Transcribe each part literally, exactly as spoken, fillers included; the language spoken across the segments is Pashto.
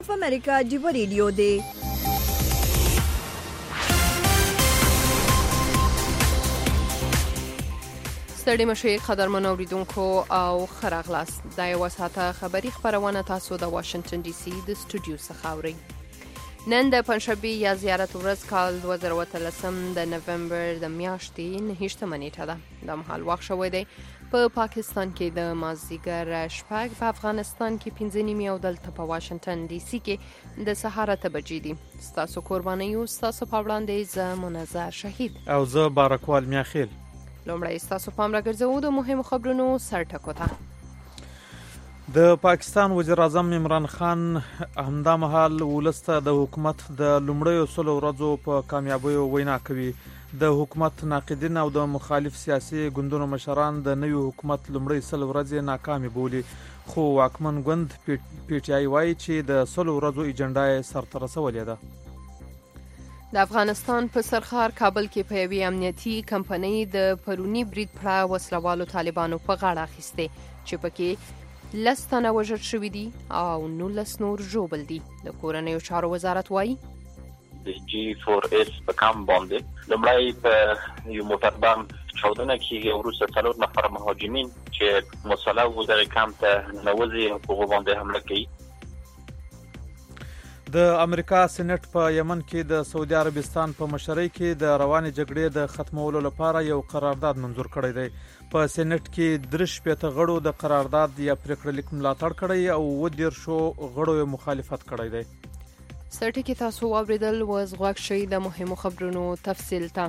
امریکا ډیو ریډیو دی. ستړي مشي قدرمن اوریدونکو او خراغلاس د یو ساعته خبری خبرونه تاسو د واشنگټن ډي سي د استودیو څخه اورئ. نن د پنځشنبه یا زیارت ورځ کال دوه زره اتلسم د نومبر د میاشتې نهشتمه نیټه ده. د مهال وخت شوی دی په پاکستان کې د مازدیګر شپږ، په افغانستان کې پنځه نیمې او دلته په واشنگټن ډي سي کې د سهار اته بجې دي. ستاسو قرباني یو ستاسو په وړاندې ز منظر شهید او زه بارکوال میاخیل. لومړی ستاسو پام راګرځوو د مهمو خبرونو سرټکو ته. د پاکستان وزیر اعظم عمران خان همدا مهال ولسته د حکومت د لومړیو سلو ورځو په کامیابیو وینا کوي. د حکومت ناقدین او د مخالف سیاسي ګوندونو مشران د نوي حکومت لومړی سل ورځې ناکامي بولي، خو واکمن ګوند پی ټی آی وایي چې د سلو ورځو ایجنډا یې سرته رسولې ده. د افغانستان په سرخار کابل کې په یوې امنیتي کمپنۍ د پرونی برید پړه وسلوالو طالبانو په غاړه اخیسته چې پکې لس تنه وژل شوي دي او نولس نور ژوبل دي. د کورنیو چارو وزارت وایي د جی فور ایس په کام باندې لومړی په یو موټر بم چاودنه کیږي، وروسته څلور نفر مهاجمین چې مسلح وو دغه کام ته ننوځي په هغو باندې حمله کوي. د امریکا سېنات په یمن کې د سعودي عربستان په مشرۍ کې د روانې جګړې د ختمولو لپاره یو قرارداد منظور کړی دی. په سېنات کې درې شپېته غړو د قرارداد یا پریکړه لیک ملاتړ کړی او اووه دېرشو غړو یې مخالفت کړی دی. سرټکی تاسو واوریدل وز غوږ شئ د مهمو خبرونو تفصیل ته.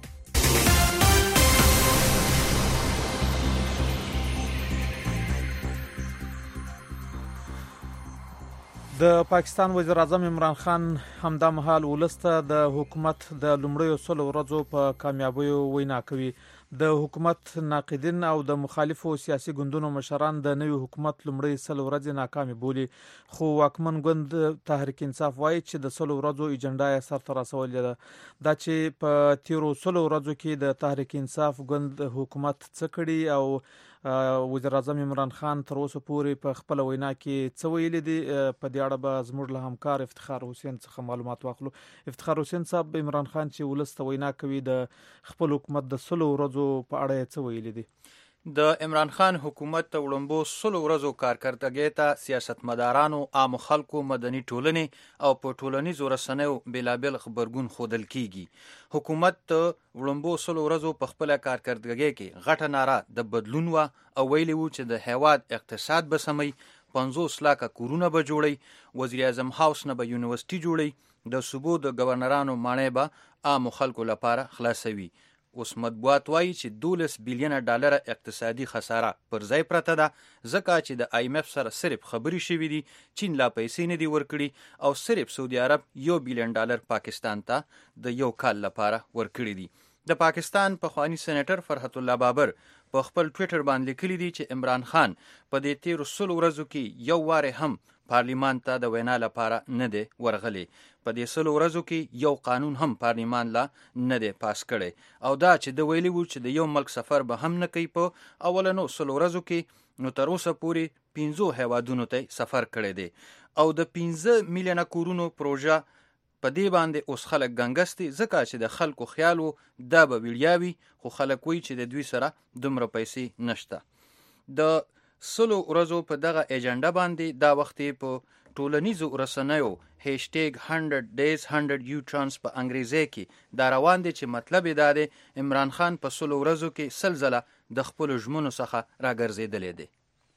د پاکستان وزیر اعظم عمران خان همدا مهال ولسته د حکومت د لومړیو سلو ورځو په کامیابیو وینا کوي. د حکومت ناقدین او د مخالفو سیاسي ګوندونو مشران د نوي حکومت لومړی سلو ورځې ناکامي بولي، خو واکمن ګوند تحریک انصاف وایي چې د سلو ورځو ایجنډا یې سرته رسولې ده. دا چې په تیرو سلو ورځو کې د تحریک انصاف ګوند حکومت څه کړي او وزیر اعظم عمران خان تر اوسه پورې په خپل وینا کې څه ویلي دي، په دې اړه به زموږ له همکار افتخار حسین څخه معلومات واخلو. افتخار حسین صاحب، عمران خان چې ولسته وینا کوي د خپل حکومت د سلو ورځو په اړه څه ویلي دي؟ د عمران خان حکومت ته وړاندو سلو ورځو کارکړتګۍ ته سیاستمدارانو، عام خلکو، مدني ټولنې او په ټولنیزو رسنیو بېلابېل خبرګون ښودل کیږي. حکومت ته وړاندو سلو ورځو په خپله کارکړتګۍ کې غټه ناره د بدلون وه او ویلي وو چې د هیواد اقتصاد به سموي، پنځوس لاکه کورونه به جوړوي، وزیر اعظم هاوس نه به یونیورسټي جوړوي، د صوبو د ګورنرانو ماڼۍ به عامو خلکو لپاره خلاصوي. اوس مطبوعات وایي چې دولس بیلیونه ډالره اقتصادي خساره پر ځای پرته ده، ځکه چې د آی ایم اف سره صرف خبرې شوي دي، چین لا پیسې نه دي ورکړي او صرف سعودي عرب یو بیلیون ډالر پاکستان ته د یو کال لپاره ورکړي دي. د پاکستان پخوانی سېنیټر فرحت الله بابر په خپل ټویټر باندې لیکلي دي چې عمران خان په دې تیرو سلو ورځو کې یو وارې هم پارلیمان ته د وینا لپاره نه دی ورغلی. په دې سلو ورځو کې یو قانون هم پارلیمان لا نه دی پاس کړی او دا چې د ویلي وو چې د یو ملک سفر به هم نه کوي. په اولنو سلو ورځو کې نو تر اوسه پورې پنځو هیوادونو ته سفر کړی دی او د پنځه میلیونه کورونو پروژه په دې باندې اوس خلک ګنګستي، ځکه چې د خلکو خیال وو دا به ویړیا وي، خو خلک وایي چې د دوی سره دومره پیسې نشته. د سلو ورځو په دغه ایجنډا باندې دا وخت په ټولنیزو رسنیو هیشټیګ هنډرډ ډیز هنډرډ یو ټرانس په انګریزي کې دا روان دي چې مطلب یې دا دی عمران خان په سلو ورځو کې سل ځله د خپلو ژمنو څخه راګرځېدلی دی.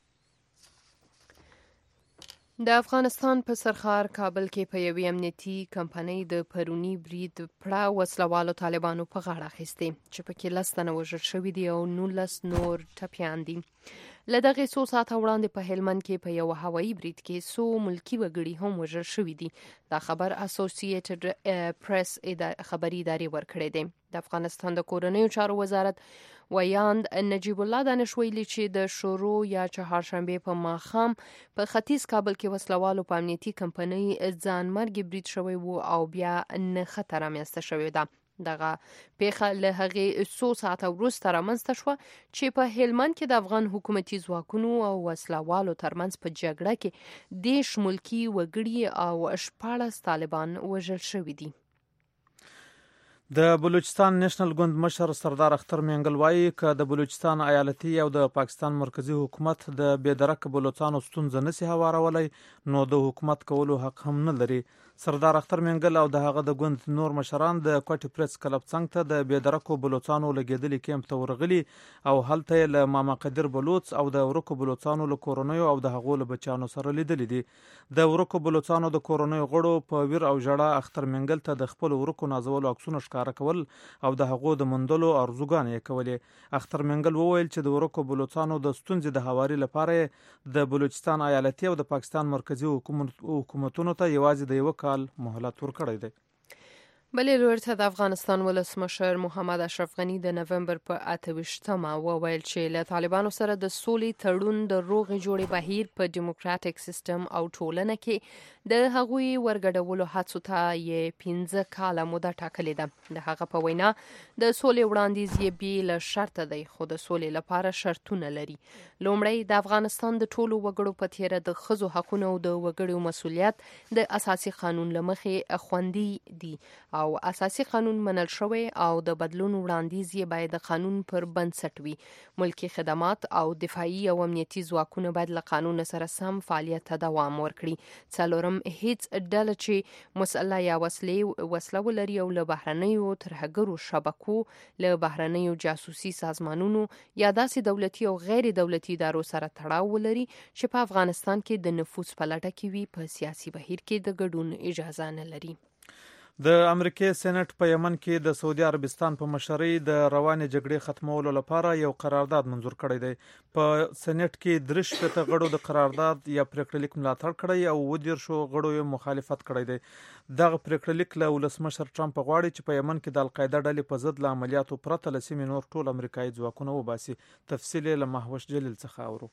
د افغانستان په سرخار کابل کې په یوې امنیتي کمپنۍ د پرونی برید پړه وسلوالو طالبانو په غاړه اخیستې چې پکې لس تنه وژل شوي دي او نولس نور ټپیان دي. له دغې څو ساعته وړاندې په هلمند کې په یو هوایي برید کې څو ملکي وګړي هم وژل شوي دي. دا خبر اسوسییټډ پریس خبري ادارې ورکړی دی. د افغانستان د کورنیو چارو وزارت ویاند نجیب الله دانش ویلي چې د شروع یا چهارشنبه په ماښام په ختیځ کابل کې وسلوالو په امنیتي کمپنۍ ځان مرګي برید شوی وو او بیا نه خطر رامنځته شوی ده. دغه پیښه له هغې څو ساعته وروسته رامنځته شوه چې په هلمند کې د افغان حکومتي ځواکونو او وسلوالو ترمنځ په جګړه کې دېرش ملکي وګړي او شپاړس طالبان وژل شوي دي. د بلوچستان نېشنل ګوند مشر سردار اختر مینګل وایي که د بلوچستان ایالتي او د پاکستان مرکزی حکومت د بېدرکه بلوچستانو ستونزه نشي هوارولی نو د حکومت کولو حق هم نه لري. سردار اختر مینګل او د هغه د ګوند نور مشران د کوټي پریس کلب څنګ ته د بېدرکو بلوچستانو لګېدلي کیمپ ته ورغلي او هلته یې له ماما قدر بلوچ او د ورکو بلوچستانو له کورنیو او د هغو له بچیانو سره لیدلي دي. د ورکو بلوچستانو د کورنیو غړو په ویر او ژړا اختر مینګل ته د خپل ورکو نازولو عکسونه ښکاره کول او د هغو د موندلو ارزوګانې یې کولې. اختر مینګل وویل چې د ورکو بلوچستانو د ستونزې د هواري لپاره د بلوچستان ایالتي او د پاکستان مرکزی حکومتونو ته یوازې د یو کال مهلت ورکړی دی. بلې لور ته د افغانستان ولسمشر محمد اشرف غني د نومبر په اته ویشتمه وویل چې له طالبانو سره د سولې تړون د روغې جوړې بهیر په ډیموکراتیک سیستم او ټولنه کې د هغوی ورګډولو هڅو ته یې پنځه کاله موده ټاکلې ده. د هغه په وینا د سولې وړاندیز یې بې له شرطه دی خو د سولې لپاره شرطونه لري. لومړی د افغانستان د ټولو وګړو په تیره د ښځو حقونه او د وګړو مسؤلیت د اساسي قانون له مخې خوندي دي او اساسي قانون منل شوی او د بدلون وړاندیز یې باید د قانون پر بنسټ وي. ملکی خدمات او دفاعي او امنیتي ځواکونه باید له قانون سره سم فعالیت ته دوام ورکړي. څلورم هیڅ ډله چې مسله یا وسلې وسله ولري او له بهرنیو ترهګرو شبکو له بهرنیو جاسوسي سازمانونو یا داسې دولتي او غیر دولتي ادارو سره تړاو ولري چې په افغانستان کې د نفوذ په لټه کې وي په سیاسي بهیر کې د ګډون اجازه نه لري. د امریکای سېنات په یمن کې د سعودي عربستان په مشرۍ د روانې جګړې ختمولو لپاره یو قرارداد منظور کړی دی. په سېنات کې درې شپېته غړو د قرارداد یا پریکړه لیک ملاتړ کړی او اووه دېرشو غړو یې مخالفت کړی دی. دغه پریکړه لیک له ولسمشر ټرمپ غواړي چې په یمن کې د القاعده ډلې په ضد له عملیاتو پرته له سیمې نور ټول امریکایي ځواکونه وباسي. تفصیل یې له مهوش جلیل څخه اورو.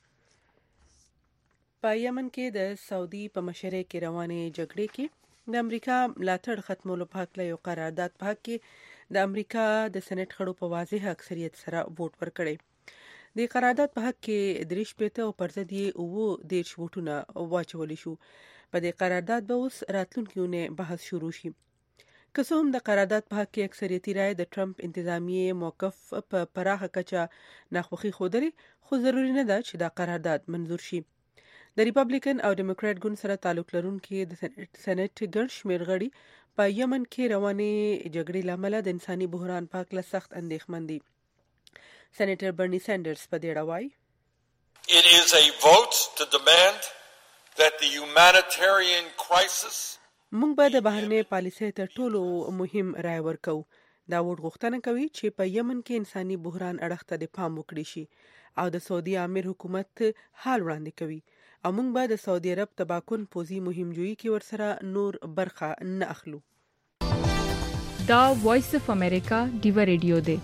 په یمن کې د سعودي په مشرۍ کې روانې جګړې کې د امریکا ملاتړ ختمولو په حق له یو قرارداد په حق کې د امریکا د سېنات غړو په واضح اکثریت سره ووټ ورکړی. د قرارداد په حق کې درې شپېته او پر ضد یې اووه دېرش ووټونه واچولی شو. په دې قرارداد به اوس راتلونکي اونۍ بحث شروع شي. که څه هم د قرارداد په حق کې اکثریتي رایې د ټرمپ انتظامیې موقف په پراخه کچه ناخوښي ښودلې خو ضروري نه ده چې دا قرارداد منظور شي. د ریپبلیکن او ډیموکرات ګوند سره تعلق لرونکي د سېنات ګڼ شمېر غړي په یمن کې روانې جګړې له امله د انساني بحران په هکله سخت اندېښمن دي. سېنیټر برني سینډرز په دې اړه وایي It is a vote to demand that the humanitarian crisis موږ به د بهرنۍ پالیسۍ تر ټولو مهم رای ورکو. دا ووټ غوښتنه کوي چې په یمن کې انساني بحران اړخ ته د پام وکړي شي او د سعودي امیر حکومت حال وړاندې کوي او موږ به د سعودي عرب تباکن پوزي مهمجویي کې ورسره نور برخه نه اخلو. دا وایس اف امریکا ډیو ریډیو دی.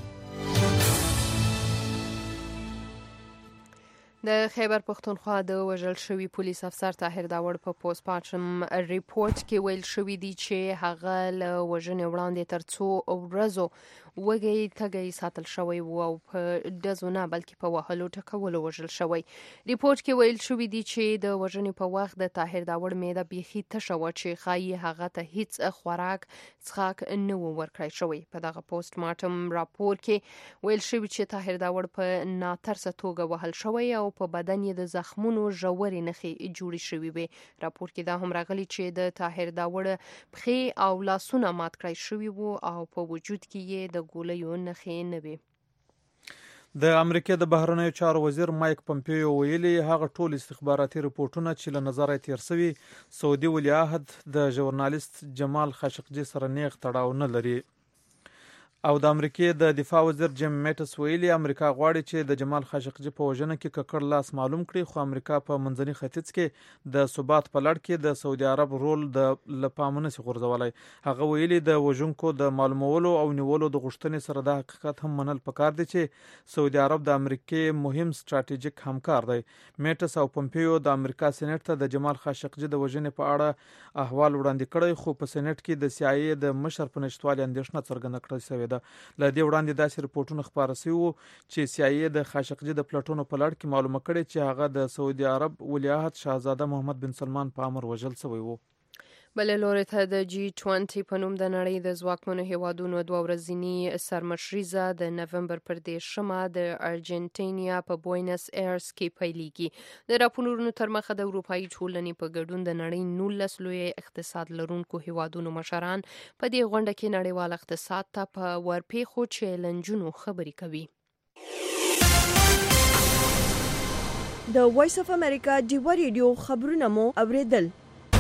د خیبر پختونخوا د وژل شوی پولیس افسر طاهر داوړ په پوسټ مارټم ریپورت کې ویل شوی دی چې هغه له وژنې وړاندې تر څو ورځو وګړي تګي ساتل شوی وو او په دزونه بلکې په وهلو ټکولو وژل شوی. ریپورت کې ویل شوی دی چې د وژنې په وخت د طاهر داوړ معده بیخي تشه و چې خایي هغه ته هیڅ خوراک څښاک نه و ورکړی شوی. په دغه پوسټ مارټم راپور کې ویل شوی چې طاهر داوړ په ناترسه توګه وهل شوی او په بدن یې د زخمونو ژورې نښې جوړې شوې وې. راپور کې دا هم راغلی چې د طاهر داوړ پښې او لاسونه مات کړای شوي وو او په وجود کې یې د ګولیو نښې نه وې. د امریکا د بهرنیو چارو وزیر مایک پمپیو ویلي هغه ټول استخباراتي رپورټونه چې له نظره تیر شوي سعودي ولیعهد د ژورنالیست جمال خاشقجي سره نیغ تړاو نه لري. او د امریکای د دفاع وزیر جیم میټس ویلي امریکا غواړي چې د جمال خاشقجي په وژنه کې ککړ لاس معلوم کړي، خو امریکا په منځني ختیځ کې د ثبات په لړ کې د سعودي عرب رول د لپامنه سي غورځولای. هغه ویلي د وژونکو د معلومولو او نیولو د غوښتنې سره د حقیقت هم منل پکار دي چې سعودي عرب د امریکای مهم ستراتیژیک همکار دی. میټس او پومپیو د امریکا سېنات ته د جمال خاشقجي د وژنې په اړه احوال وړاندې کړی، خو په سېنات کې د سی آی ای د مشر په نشټوالي اندېښنه څرګنده کړې شوې ده. لدې وړاندې داسې رپورټونه خبره شوي وو چې سی آی ای د خاشقجي د پلټونو په لړ کې معلومه کړې چې هغه د سعودي عرب ولیعهد شاهزاده محمد بن سلمان په امر وژل شوی وو. بل لوري ته د جی بیست په نوم د نړۍ د ځواکمنو هیوادونو دوه ورځنی سرمشریزه د نومبر پر دیرشمه د ارجنټینا په بوینس ایرس کې پیلېږي. د راپورونو تر مخه د اروپאי ټولنې په ګډون د نړۍ نولس لوی اقتصاد لرونکو هیوادونو مشران په دې غونډه کې نړیوال اقتصاد ته په ورپېښو چیلنجونو خبرې کوي. د وایس اف امریکا ډیوا ریډیو خبرونه مو اوریدل.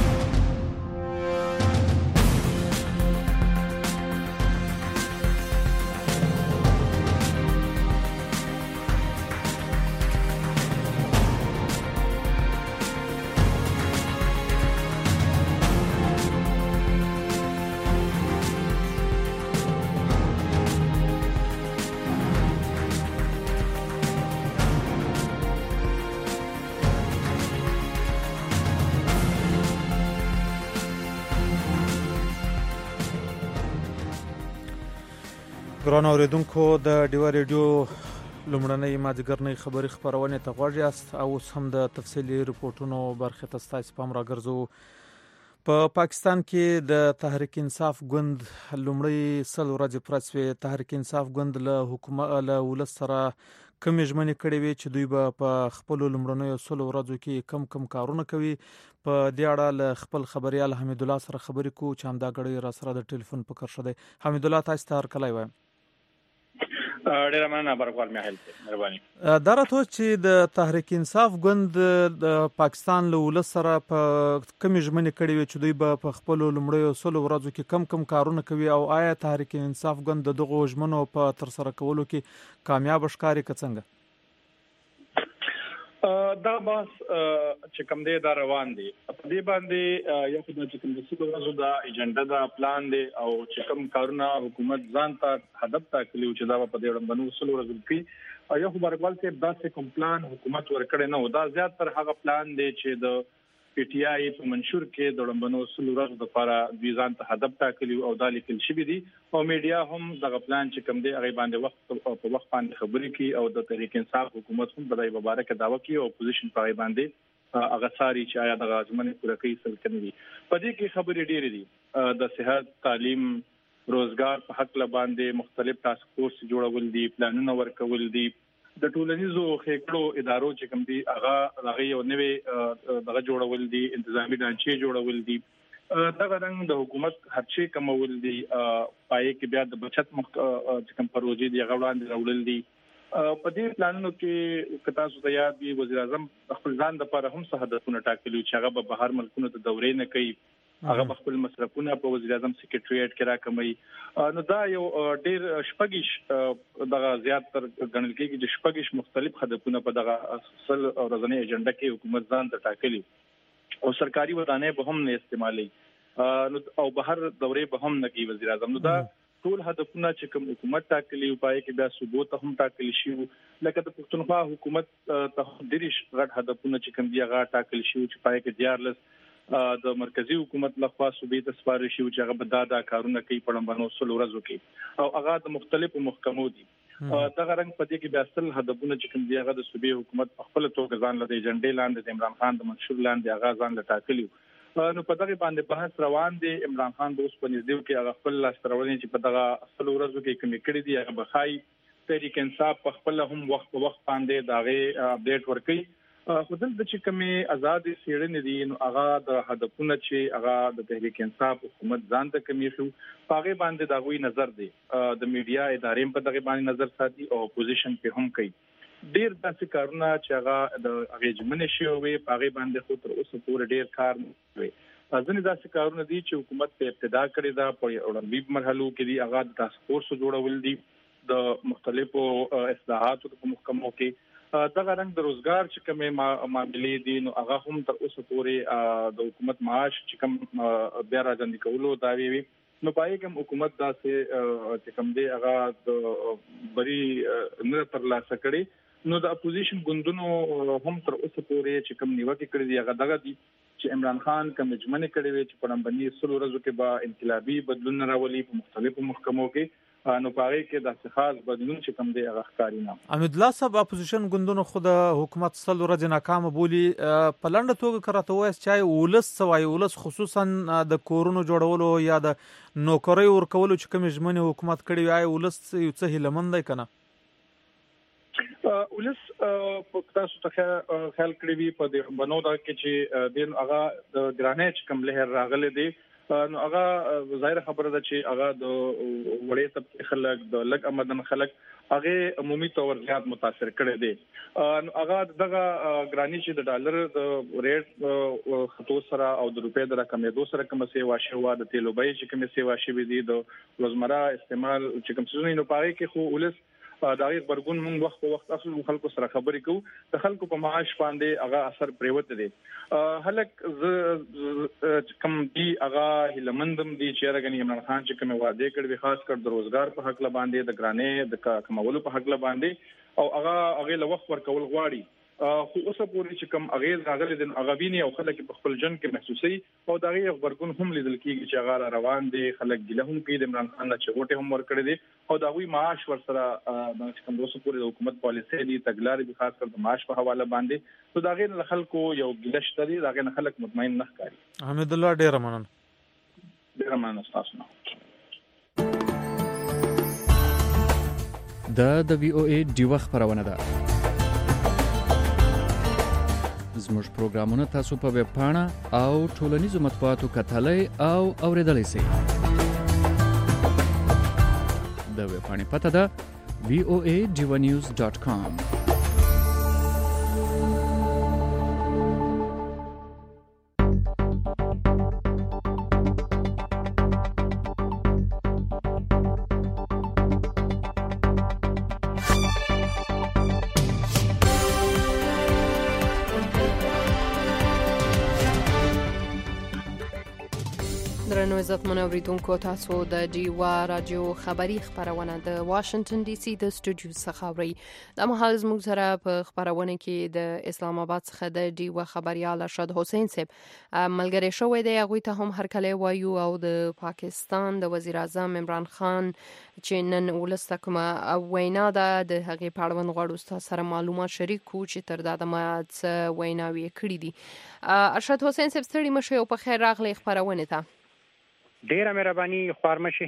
ګران اوریدونکو د ډیوا ریډیو لومړنۍ مازدیګرنۍ خبري خبرونه ته غوږ یاست او اوس هم د تفصیلي رپورټونو برخه ته ستاسو پام راګرځو. په پا پاکستان کې د تحریک انصاف ګوند لومړی سل ورځې پرسوي. تحریک انصاف ګوند له حکومت له ولس سره کوم ژمنې کړې وي چې دوی به په خپل لومړنیو سل ورځو کې کم کم کارونه کوي. په دې اړه له خپل خبريال حمید الله سره خبرې کوو چې همدا غړي را سره د ټلیفون په کار شوه. حمید الله تاسو ته هر کله وایم. ډیر مننه برکوال مهل مهرباني. دا راته چې د تحریک انصاف ګوند د پاکستان له ولس سره په کوم ژمنې کړې وي چې دوی به په خپل لومړیو سلو ورځو کې کم کم کارونه کوي، او آیا تحریک انصاف ګوند دغه ژمنو په تر سره کولو کې کامیاب ښکاري که څنګه؟ دا باس چې کوم دی دا روان دي په دې باندې یو خدای چې کوم څه ورځو دا ایجنډا دا پلان دی او چې کوم کارونه حکومت ځان ته هدف ټاکلی چې دا په دې وړاندې وسلو ورځو کې یو خبرګوال ته دا څه کوم پلان حکومت ورکړي نه و. دا زیات تر هغه پلان دی چې د پی ټی آی په منشور کې د وړاندې وسلو ورځو لپاره د ځان ته هدف ټاکلی او دا لیکل شوی دی او میډیا هم دغه پلان چې کوم دی هغه باندې وخت په وخت باندې خبرې کوي او د تحریک انصاف حکومت هم په دای مبارک دعوه کوي او اپوزیشن په باندې هغه ساري چې آیا د غاځمنې پوره کوي سل کوي. په دې کې خبرې ډېرې دي د صحت، تعلیم، روزګار په حق ل باندې مختلف ټاسک فورس جوړول دي، پلانونه ورکول دي، د ټولنیزو خېکړو ادارو چې کوم دي هغه هغه یو نوې دغه جوړول دي، انتظامی ډانچې جوړول دي. دغه رنګ د حکومت خرچې کمول دي، پای کې بیا د بچت مخ چې کوم پروژې دي هغه وړاندې راوړل دي. په دې پلانونو کې کتا سو ته یاد دی وزیر اعظم خپل ځان د لپاره هم څه هدفونه ټاکلي چې هغه به بهر ملکونو ته دورې نه کوي، هغه خپل مصرفونه په وزیر اعظم سیکریټریټ کې راکمي. نو دا یو ډیر شپږیش دغه زیات تر غنل کېږي چې شپږیش مختلف هدفونه په دغه اصل ورځنی ایجنډا کې حکومت ځان ته ټاکلي او سرکاري ودانې به هم نه استعمالي او بهر دورې به هم نه کوي وزیر اعظم. نو دا ټول هدفونه چې کوم حکومت ټاکلي او پای کې بیا ثبوت هم ټاکلي شي، لکه د پښتونخوا حکومت ته دریش غټ هدفونه چې کوم دی هغه ټاکلي شي چې پای کې دیارلس د مرکزی حکومت لخوا صوبې ته سپارښت شي چې هغه به دا دا کارونه کوي په لمبانو سل ورځو کې او هغه د مختلفو محکمو دي. دغه رنګ په دې کې بیا اصل هدفونه چې کوم دی هغه د صوبې حکومت په خپل توګه ځان له ایجنډې لاندې د عمران خان د منشور لاندې هغه ځان له ټاکلي. نو په دغه باندې بحث روان دی. عمران خان د اوس په نږدې کې هغه خپل لاسترولې چې په دغه اصل ورځو کې کوم کړي دي هغه بخای تحریک انصاف په خپل هم وخت په وخت باندې داغه اپډیټ ورکړي. خودل د چې کومه آزاد سیړنې دي نو هغه د هدفونه چې هغه د تحریک انصاف حکومت ځان ته کوي شو هغه باندې دا غوي نظر دی. د میډیا ادارې په دغه باندې نظر ساتي او اپوزیشن په هم کوي. ډیر داسې کارونه چې هغه د اغیجمنې شي او په هغه باندې خو تر اوسه پورې ډیر کار کوي. ځینې داسې کارونه دي چې حکومت په ابتدا کړی دا په وړاندې مرحلو کې دي هغه د ټاسک فورس جوړول دي د مختلفو اصلاحاتو په محکمو کې دغه رنګ د روزګار چې کومه معاملې دي نو هغه هم تر اوسه پورې د حکومت معاش چې کوم بیا راځي کولو دا وی نو پای کوم حکومت داسې چې کوم دی هغه د بری نه تر لاسه کړی نو د اپوزیشن ګوندونو هم تر اوسه پورې چې کوم نیوکه کړې دي هغه دغه دي چې عمران خان کوم اجمنه کړې وي چې په نړۍ سلو ورځو کې به انقلابي بدلون راولي په مختلفو محکمو کې نو پاره کې د خاص بدلون چې کوم دی هغه ښکاری نه امید الله صاحب اپوزیشن ګوندونو خود حکومت سل ورځې ناکام بولی په لنډه توګه کرته وایي چې ولس سوای ولس خصوصا د کورونو جوړولو یا د نوکرۍ ورکولو چې کوم اجمنه حکومت کړی وي ولس یو څه هیلمن دی کنه ولس په تاسو ته خیال کړی وي په دې بنو دا کې چې دین هغه د ګرانیچ کوم لهر راغله دي نو هغه ظاهر خبره ده چې هغه د وړې طبقه خلک د لګ آمدن خلک هغه عمومي تور زیات متاثر کړي دي نو هغه دغه ګرانی چې د ډالر د ریټ خطو سره او د روپې د رقم دو سره کوم سیوا شوا د تیلو بای چې کوم سیوا شي دي د روزمره استعمال چې کوم څه نه پاره کې خو ولس دا غیر برګون موږ وخت په وخت اصل خلکو سره خبرې کوو د خلکو په معاش باندې هغه اثر پریوت دي هلک کم دي هغه هلمندم دي چې راغني عمران خان چې کوم وعده کړی خاص کر د روزګار په حق باندې د ګرانې د کمولو په حق باندې او هغه هغه له وخت ورکول غواړي خو اوسه پوری چې کوم اغیز راغلي د اغویني او خلک په خپل جن کې محسوسي او دا غي خبرګون هم لیدل کیږي چې هغه روان دي خلک ګله هم کوي د عمران خان چې غوټه هم ور کړی دي او دا غوي معاش ور سره د کوم اوسه پوری د حکومت پالیسي دي تګلارې به خاص کر د معاش په حواله باندې نو دا غي خلکو یو ګلش تري دا غي خلک مطمئن نه ښکاري حمید الله ډیر مننه ډیر مننه تاسو نه دا د وی او ای ډیوه خبرونه ده زموږ پروګرامونه تاسو په ویب پاڼه او ټولنیزو مطبوعاتو کتلای او اوریدلای شئ د ویب پاڼې پته ده وی او ای ډیوه نیوز ډاټ کام عزت منوریدونکو تاسو د ډیوا رادیو خبری خبرونه د واشنگټن ډي سي د سټوډیو څخه اوري د مهال زموږ سره په خبرونه کې د اسلام آباد څخه د ډیوا خبريال ارشد حسین صاحب ملګری شوی دی هغه ته هم هر کله وایو او د پاکستان د وزیر اعظم عمران خان چې نن ولسته کومه وینا ده د هغې په اړوند غواړو ستاسو سره معلومات شریک کړو چې تر دا دمه څه ویناوې کړې دي ارشد حسین صاحب ستړي مشه او په خیر راغلی خبرونه ته ډیره مهرباني خوارمشي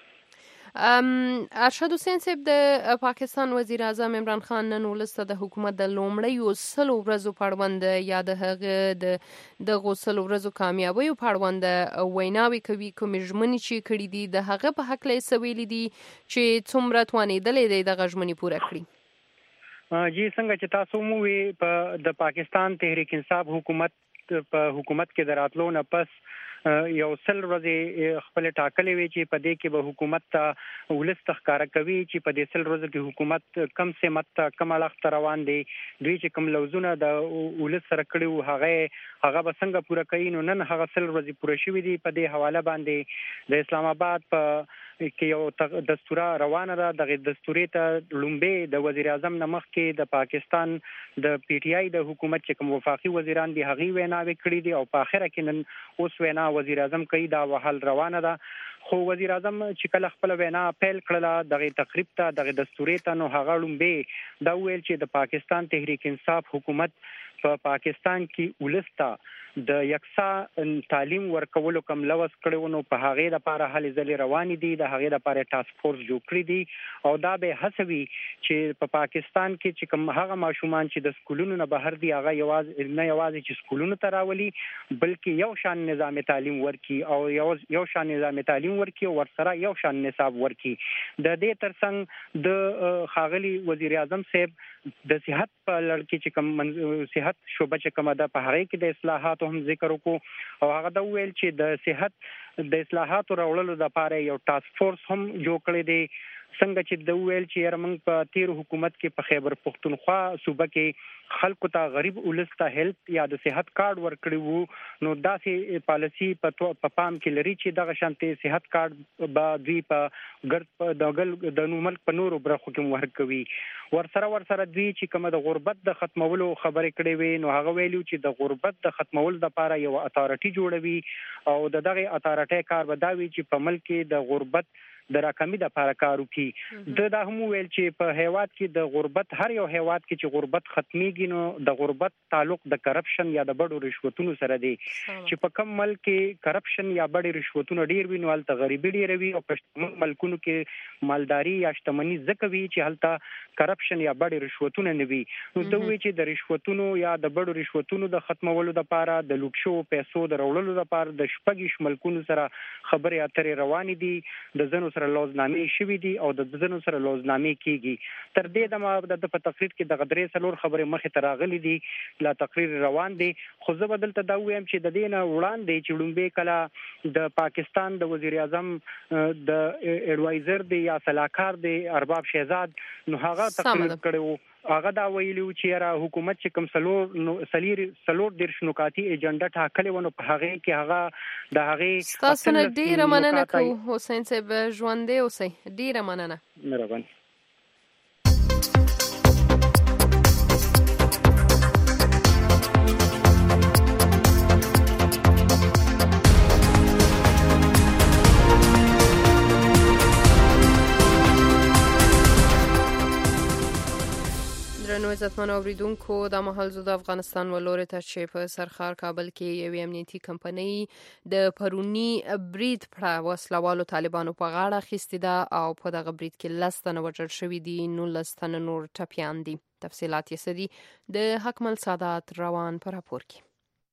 ام ارشد حسین صاحب د پاکستان وزیر اعظم عمران خان نن ولسته د حکومت د لومړیو سلو ورځو پړوند یا د هغه د د غوسلو ورځو کامیابی پړوند ویناوي کوي کوم ژمنې چې کړې دي د هغه په حق له سویل دي چې څومره توانېدلې دي د غژمنې پوره کړی جی څنګه چې تاسو مو وی په د پاکستان تحریک انصاف حکومت په حکومت کې دراتلو نه پس یو سل ورځې خپل ټاکلې وی چې په دې کې به حکومت ته ولست ښکارا کوي چې په دې سل ورځو کې حکومت کم سمت کم لخت روان دي دوی چې کم لوزونه د ولست سره کړیو هغه هغه به څنګه پوره کوي نو نن هغه سل ورځې پوره شوې دي په دې حواله باندې د اسلام آباد په کې یو دستور روانه ده د دستوري ته لومبه د وزیر اعظم نمخ کې د پاکستان د پی ټ آی د حکومت چې کوم وفاقي وزیران دي هغه ویناوي کړې دي او په اخره کې نن اوس وینا وزیر اعظم کوي دا وحل روانه ده خو وزیر اعظم چې کله خپل وینا پیل کړله دغه تقریب ته دغه دستوري ته نو هغه لومبه دا ویل چې د پاکستان تحریک انصاف حکومت په پا پاکستان کې ولستا د یکسا تعلیم ورکولو کوم لوس کړو نو په هغه د لپاره هلې ځلې روان دي د هغه د لپاره ټاسک فورس جوړ کړی دي او دا به هڅوي چې په پا پاکستان کې چې کوم هغه ماشومان چې د سکولونو نه بهر دي هغه یواز نه یوازې چې سکولونو ته راولي بلکې یو شان نظام تعلیم ورکي او یو یو شان نظام تعلیم ورکي او ورسره یو شان نصاب ورکي د دې ترڅنګ د خاغلی وزیر اعظم صاحب د صحت په لړ کې چې کوم صحت شوبه چې کومه ده په هغه کې د اصلاحاتو هم ذکر وکړو او هغه دا ویل چې د صحت د اصلاحاتو راوړلو لپاره یو ټاسک فورس هم جوړ کړی دی څنګه چې د ویل چې موږ په تیر حکومت کې په خیبر پختونخوا صوبه کې خلکو ته غریب ولس ته هیلث یا د صحت کارت ورکړي وو نو داسې پالیسی په پام کې لري چې دغه شانتي صحت کارت به دوی په ګرد د ګل د ملک په نورو برخو کې ورکوي ورسره ورسره دوی چې کومه د غربت د ختمولو خبرې کړې وي نو هغه ویلو چې د غربت د ختمولو لپاره یو اتارټي جوړوي او د دغه اتارټي کار به دا وي چې په ملک کې د غربت د راکمې د لپاره کار وکړي د دا هم ویل چې په هیواد کې د غربت هر یو هیواد کې چې غربت ختميږي نو د غربت تعلق د کرپشن یا د بډو رشوتونو سره دی چې په کم ملک کې کرپشن یا بډې رشوتونه ډیر وي نو هلته غریبي ډیر وي او په ملکونو کې مالداري یا شتمنۍ زکوي چې هلته کرپشن یا بډې رشوتونه نه وي نو دوی چې د رشوتونو یا د بډو رشوتونو د ختمولو لپاره د لوکشو پیسو د راوړلو لپاره د شپږ ملکونو سره خبرې اترې روانې دي د زنو لوزنامې شوي دي او د ځنو سره لوزنامې کیږي تر دې د د په تقریر کې د غدرې سلور خبرې مخې ته راغلي دي لا تقریر روان دي خو زه بدلته دا وایم چې د دې نه وړاندې چې لومبه کله د پاکستان د وزیر اعظم د اډوایزر دی یا صلاحکار دی ارباب شهزاد نو هغه تقریر کړو هغه دا ویلو چې را حکومت چې کوم سلور نو سلیر سلور د شنوکاتی ایجنډا ټاکلې ونه په هغه کې هغه د هغه تاسو نه ډیره مننه کوم حسین صاحب ژوندې اوسئ ډیره مننه مهرباني نو عزتمن اوریدونکو د مهال زو د افغانستان ولوري ته چې په سرخار کابل کې یو امنیتي کمپنۍ د پرونی برید پر وسلوالو طالبانو په غاړه اخیستې ده او په دغه برید کې لس تنه وژل شوي دي نو لس تنه نور ټپیان دي تفصيلات یې سدي د حکمل سادات روان پر راپور کې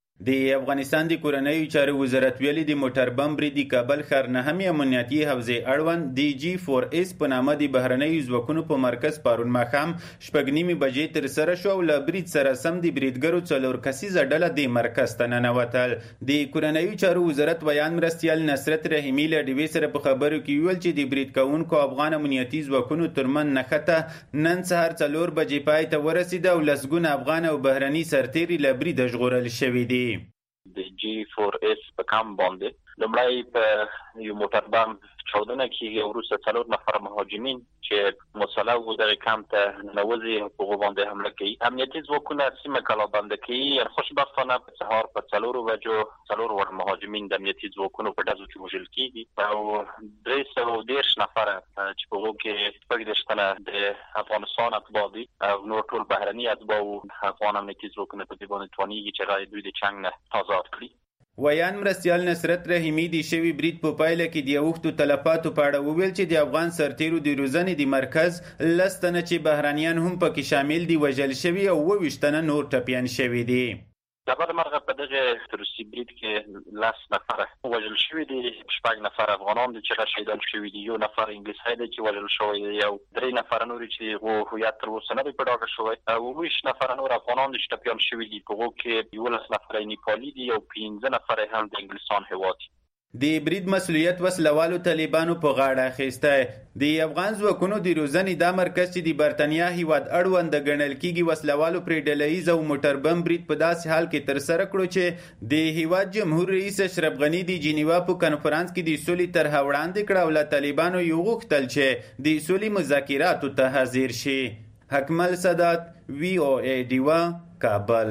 د افغانستان د کورنۍ چارو وزارت ویلي د موټر بم برید کابل ښار نه هم امنیتي حوزې اړوند دی جی فور اس په نامه د بهرنۍ ځواکونو په مرکز پرون ماښام شپږ نیمې بجې تر سره شو او له برید سره سم د بریدګرو څلور کسیزه ډله د مرکز ته ننوتل د کورنۍ چارو وزارت ویان مرستیال نصرت رحیمي له ډیوې سره په خبرو کې ویل چې د برید کوونکو افغان امنیتي ځواکونو ترمن نښته نن سهار څلور بجې پای ته ورسېده او لسګونه افغان او بهرني سرتیري له بریده ژغورل شوي دي د جی فور اس په کام باندې لومړی په یو موټر بم چاودنه کې وروسته څلور نفر مهاجمین چې مسلح وو د کام ته نوځي په باندې حمله کوي امنیتي ځواکونه سیمه کلابند کوي خوشبختانه په سهار په څلور بجو څلور ور مهاجمین د امنیتي ځواکونو په داسې کې وژل کیږي او درې سوه دېرش نفر چې په هغو کې شپږ دېرش تنه د افغانستان اتباع دي او نور ټول بهرني اتباع او افغان امنیتي ځواکونه په دې باندې توانیږي چې غواړي دوی د چنګ نه آزاد کړي ویان مرستیال نصرت رحیمي د شوی برید په پایله کې د یوختو تلفاتو په اړه وویل چې د افغان سرتیرو د روزنې د مرکز لس تنه چې بهرانیان هم پکې شامل دي وژل شوي او اووه ویشت تنه نور ټپیان شوي دي د بل مرغه په دغه روسي برید کې لاس نفر وژل شوی دي شپږ نفر افغانان دي چې شهیدان شوي دي یو نفر انګلیسي دی چې وژل شوی دی او درې نفر نور چې غو هویت تر اوسه نه دی په ډاګه شوی او ویشت نفر نور افغانان دي چې ټپیان شوي دي په هغو کې یولس نفر نیپالي دي او پنځه نفر هم د انګلستان هیواد د برید مسؤلیت وسلوالو طالبانو په غاړه اخیسته د افغان ځواکونو د روزنې دا مرکز چې د برتانیا هیواد اړوند ګڼل کیږي وسلوالو پرې ډلهییز او موټر بم برید په داسې حال کې ترسره کړو چې د هیواد جمهور رئیس اشرف غني د جنیوا په کنفرانس کې د سولې طرحه وړاندې کړه او له طالبانو یې وغوښتل چې د سولې مذاکراتو ته حاضر شي حکمل سادات وی او ای ډیوا کابل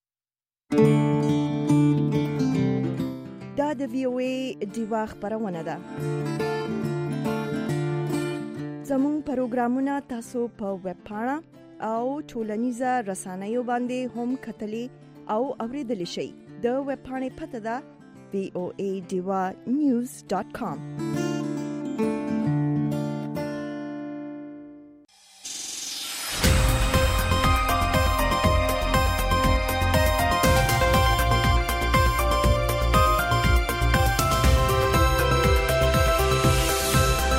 دا د وی او ای ډیوا خبرونه ده زموږ پروګرامونه تاسو په ویب پاڼه او ټولنیزه رسنیو باندې هم کتلی او اوریدلی شئ د ویب پاڼې پته ده وی او ای ډیوا نیوز ډاٹ کام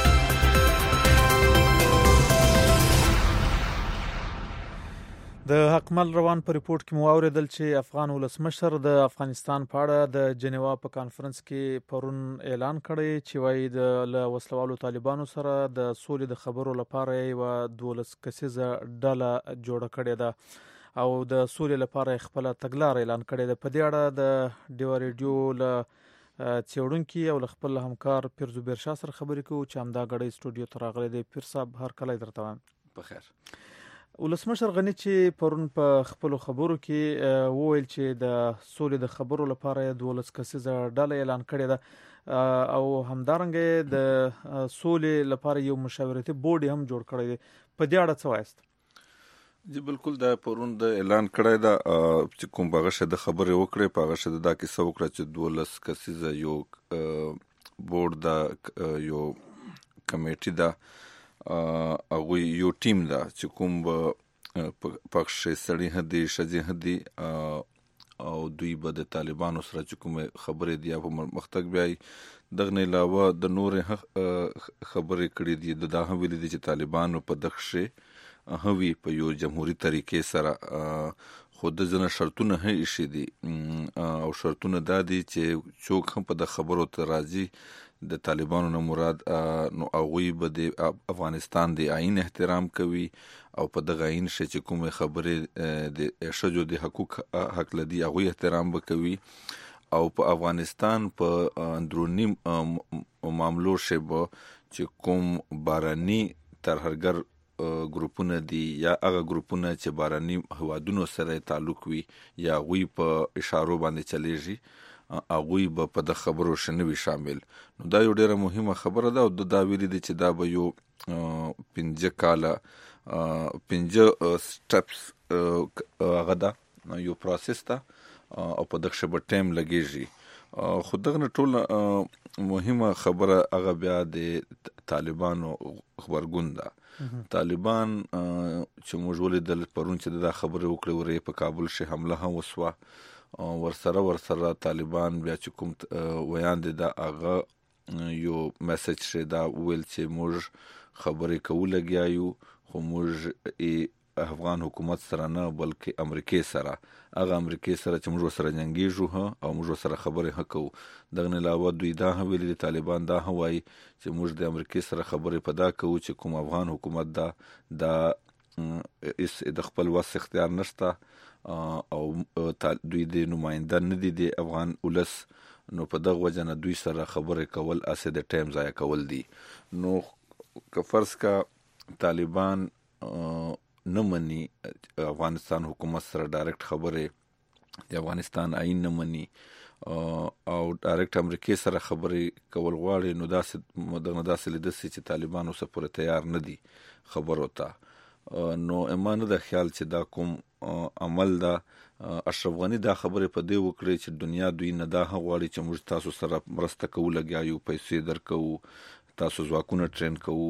د د حقمل روان په ریپورت کې مو اوریدل چې افغان ولسمشر د افغانستان په اړه د جنیوا په کانفرنس کې پرون اعلان کړی چې وايي د وسلوالو طالبانو سره د سولې د خبرو لپاره یو دولس کسیزه ډله جوړه کړې ده او د سولې لپاره خپل تګلار اعلان کړی ده. په دې اړه د ډیوا ریډیو له څېړونکي او خپل همکار پیر زبیر شاه سره خبرې کوو چې همدا غړی سټوډیو ته راغلی دی. پیر صاحب هر کله درته وایم په خیر. ولسمشر غنی چې پرون په خپل خبرو کې وویل چې د سولې د خبرو لپاره د ولس کسیزه ډله اعلان کړې ده او همدارنګه د سولې لپاره یو مشاورتي بورډ هم جوړ کړی دی. په دې اړه څه وایست؟ جی بالکل دا پرون د اعلان کړی دا چې کوم بغشه د خبرې وکړې په هغه شته دا کې څه وکړه چې دولس کسیزه یو بورډ دا یو کمیټي دا هغه یو ټیم دا چې کوم پخش سړی هدي شجي هدي او دوی به د طالبانو سره چې کوم خبرې دی په مختګ بیاي دغه علاوه د نور خبرې کړې دي د دا هم ویلي دي چې طالبانو په دغه هوی په یو جمهوریت طریقې سره خود ځنه شرطونه هي شي دي او شرطونه دا دي چې څوک هم په د خبرو ته راځي د طالبانو نه مراد نو هغوی به د افغانستان د آئین احترام کوي او په دغه آئین شي چې کومه خبرې د شجو د حقوق حق لدی هغوی احترام وکوي او په افغانستان په اندرونی معاملو شي به چې کوم بارانی ترهګر ګروپونه دي یا هغه ګروپونه چې بارانی هوادونو سره تعلق وي یا غوي په اشارو باندې چلیږي هغوی به په د خبرو شنوي شامل. نو دا یو ډیره مهمه خبره ده او د دا ویلي دي چې دا به یو پنځه کاله پنځه سټپس هغه ده یو پروسس ده او په دغه شبه ټایم لګیږي. خو دغه ټول مهمه خبره هغه بیا د طالبانو خبرګون ده. طالبان چې موږ ولیدل پرون چې دا خبره وکړه ورې په کابل شي حمله هم وسوه ورسره ورسره طالبان بیا چې کوم ویان دي دا هغه یو میسج شي دا ویل چې موږ خبرې کوو لګیایو خو موږ افغان حکومت سره نه بلکې امریکای سره هغه امریکای سره چې موږ سره جنگیږو او موږ سره خبرې وکړو. دغه علاوه دوی دا هم ویلي طالبان دا هم وایي چې موږ د امریکای سره خبرې پدا کوو چې کوم افغان حکومت دا دا اس د خپل وس اختیار نشته او دوی د نماینده نه دي د افغان ولس نو په دغه وجه نه دوی سره خبرې کول اسه د ټایم ضایع کول دي. نو که فرض کا طالبان نه مني افغانستان حکومت سره ډایرکټ خبرې د افغانستان آئین نه مني او ډایرکټ امریکای سره خبرې کول غواړي نو داسې دغه داسې لیدسي چې طالبان اوس پوره تیار نه دي خبرو ته. نو ایمانه د خیال چې دا کوم عمل دا اشرف غنی دا خبرې په دی وکړي چې دنیا دوی نه دا غواړي چې موږ تاسو سره مرسته کوو لګیایو پیسې درکو تاسو ځواکونه ټرین کوو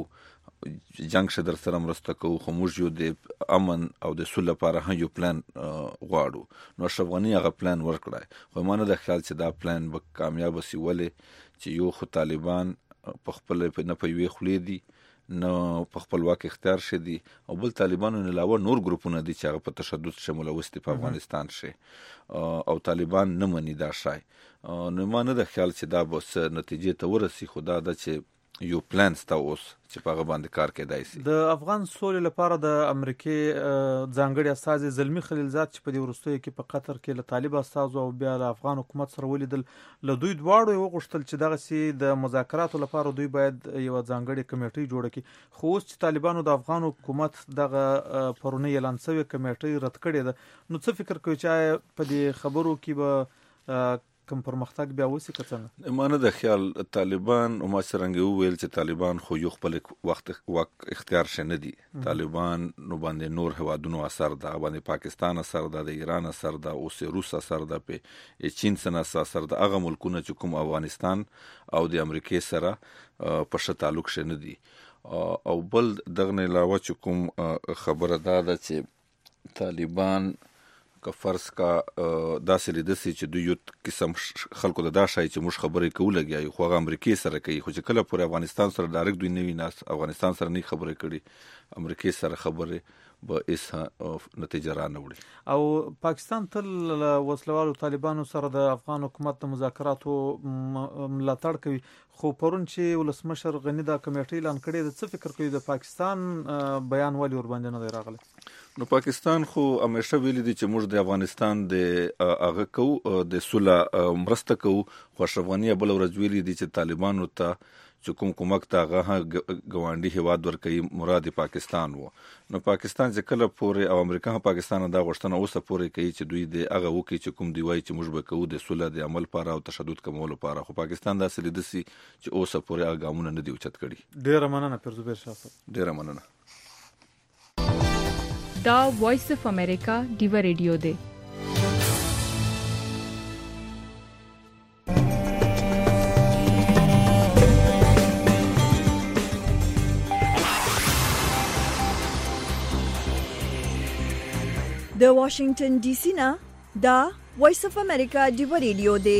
جنگ شه در سره مرسته کوو خو موږ یو د امن او د صلح لپاره هم یو پلان غواړو. نو اشرف غنی هغه پلان ورکړای خو مانه د خیال چې دا پلان به کامیاب وي ولې چې یو خو طالبان په خپل نه په وی خلې دي نه په خپل واک اختیار شه دي او بل طالبانو نه علاوه نور ګروپونه دي چې هغه په تشدد شمول وستي په افغانستان شه او طالبان نه مني دا شای. نو مانه د خیال چې دا به نتیجې ته ورسي خدا دا چې یو پلان ستا اوس چې په هغه باندې کار کېدای شي. د افغان سولې لپاره د امریکای ځانګړي استازي زلمی خلیلزاد چې په دې وروستیو کې په قطر کې له طالب استازو او بیا له افغان حکومت سره ولیدل له دوی دواړو یو غوښتل چې دغه سي د مذاکراتو لپاره دوی باید یو ځانګړي کمیټي جوړ کړي. خو اوس چې طالبانو د افغان حکومت دغه پرونی اعلان شوی کمیټي رد کړی ده نو څه فکر کوي چې په دې خبرو کې به کوم پرمختګ بیا وسی کڅنه؟ مانه د خیال طالبان او ما څنګه ویل چې طالبان خو یو خپل وخت وخت اختیار شنه دي. طالبان نو باندې نور هوادونو اثر ده باندې پاکستان اثر ده د ایران اثر ده او سه روس اثر ده په چین سره اثر ده هغه ملکونه چې کوم افغانستان او د امریکای سره په شته تعلق شنه دي او بل دغه علاوه چې کوم خبره ده چې طالبان که فرض کا داسې لیدسي چې دوی یو قسم خلکو د دا شای چې موږ خبرې کوو لګیایو خو هغه امریکای سره کوي خو چې کله پورې افغانستان سره ډایرکټ دوی نه وي ناس افغانستان سره نه خبرې کړي امریکای سره خبرې به هیڅ نتیجه را نه وړي. او پاکستان تل وسلوالو طالبانو سره د افغان حکومت د مذاکراتو ملاتړ کوي، خو پرون چې ولسمشر غنی دا کمیټه اعلان کړې ده، څه فکر کوي د پاکستان بیان ولې ور باندې نه دی راغلی؟ نو پاکستان خو همیشه ویلي دي چې موږ د افغانستان د هغه کوو د صلح مرسته کوو، خو اشرف غني بل ورځ ویلي دي چې طالبانو ته چې کوم کومک ته هغه ګاونډي هیواد ورکوي مراد پاکستان وو. نو پاکستان چې کله پورې او امریکا هم پاکستان دا غوښتنه اوسه پورې کوي چې دوی د هغه وکړي چې کوم دی وایي چې موږ به کوو د صلح د عمل لپاره او تشدد کمولو لپاره، خو پاکستان داسې لیدسي چې اوسه پورې هغه ګامونه نه دي اوچت کړي. ډیره مننه پرزبیر شاه صاحب. ډیره مننه. دا وایس اف امریکا ډیو ریډیو دی. د واشنگټن ډي سي نه دا وایس اف امریکا ډیو ریډیو دی.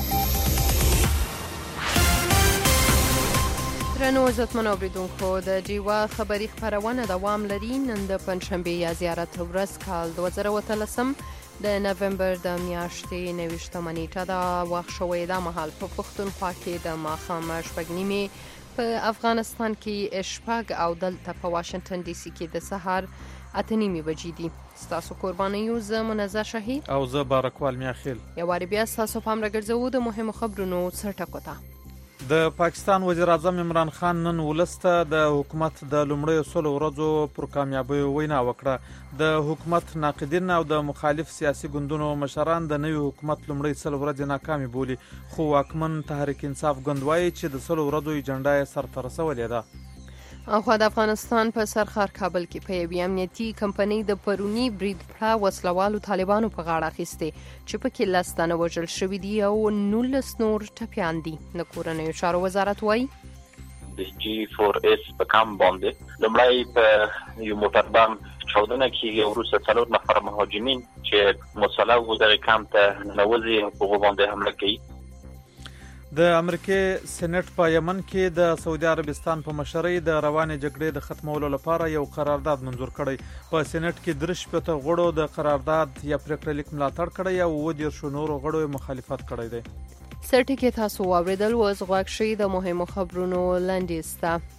درنو عزتمنو اوریدونکو، د ډیوا خبری خبرونه دوام لري. نن د پنځشنبه یا زیارت ورځ کال دوه زره وتلسم د نومبر د میاشتې نوشتمه نیټه دا وخت شوې ده مهال په پښتونخوا کې د ماښام شپږ نیمې، په افغانستان کې شپږ او دلته په واشنگټن ډي سي کې د سهار اته نیمې بجې دي. ستاسو قربانیو زه منزه شهید او زه بارکوال میاخیل. یو واری بیا ستاسو پام راګرځوو د مهمو خبرونو څرټکو ته. د پاکستان وزیر اعظم عمران خان نن ولسته د حکومت د لومړیو سلو ورځو پر کامیابی وینا وکړه. د حکومت ناقدین او د مخالف سیاسي ګوندونو مشران د نوي حکومت لومړی سلو ورځې ناکامي بولي، خو واکمن تحریک انصاف ګوند وایي چې د سلو ورځو ایجنډا یې سرته رسولې ده. اخوا د افغانستان په سرخار کابل کې په یوې امنیتي کمپنۍ د پرونی برید پړه وسلوالو طالبانو په غاړه اخیستې چې پکې لس تنه وژل شوي دي او نولس نور ټپیان دي. د کورنیو چارو وزارت وایي د جی فور ایس په کام باندې لومړی په یو موټر بم چاودنه کیږي، وروسته څلور نفر مهاجمین چې مسلح وو دغه کام ته ننوځي په هغو باندې حمله کوي. د امریکای سېنات په یمن کې د سعودي عربستان په مشرۍ د روانې جګړې د ختمولو لپاره یو قرارداد منظور کړی. په سېنات کې درې شپېته غړو د قرارداد یا پریکړه لیک ملاتړ کړی او اووه دېرش نورو غړو مخالفت کړی دی. سرټی کې تاسو واوریدل اوس غوږ شئ د مهمو خبرونو لنډیز ته.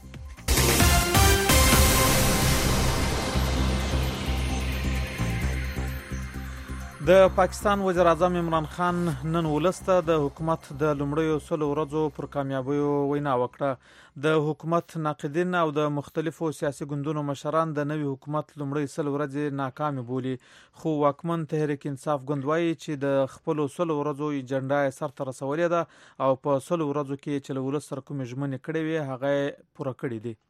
د پاکستان وزیر اعظم عمران خان نن ولسته د حکومت د لومړیو سلو ورځو پر کامیابیو وینا وکړه. د حکومت ناقدین او د مختلفو سیاسي ګوندونو مشران د نوي حکومت لومړی سلو ورځې ناکامي بولي، خو واکمن تحریک انصاف ګوند وایي چې د خپلو سلو ورځو ایجنډا یې سرته رسولې ده او په سلو ورځو کې چې له ولس سره کومې ژمنې کړې وې هغه یې پوره کړي دي.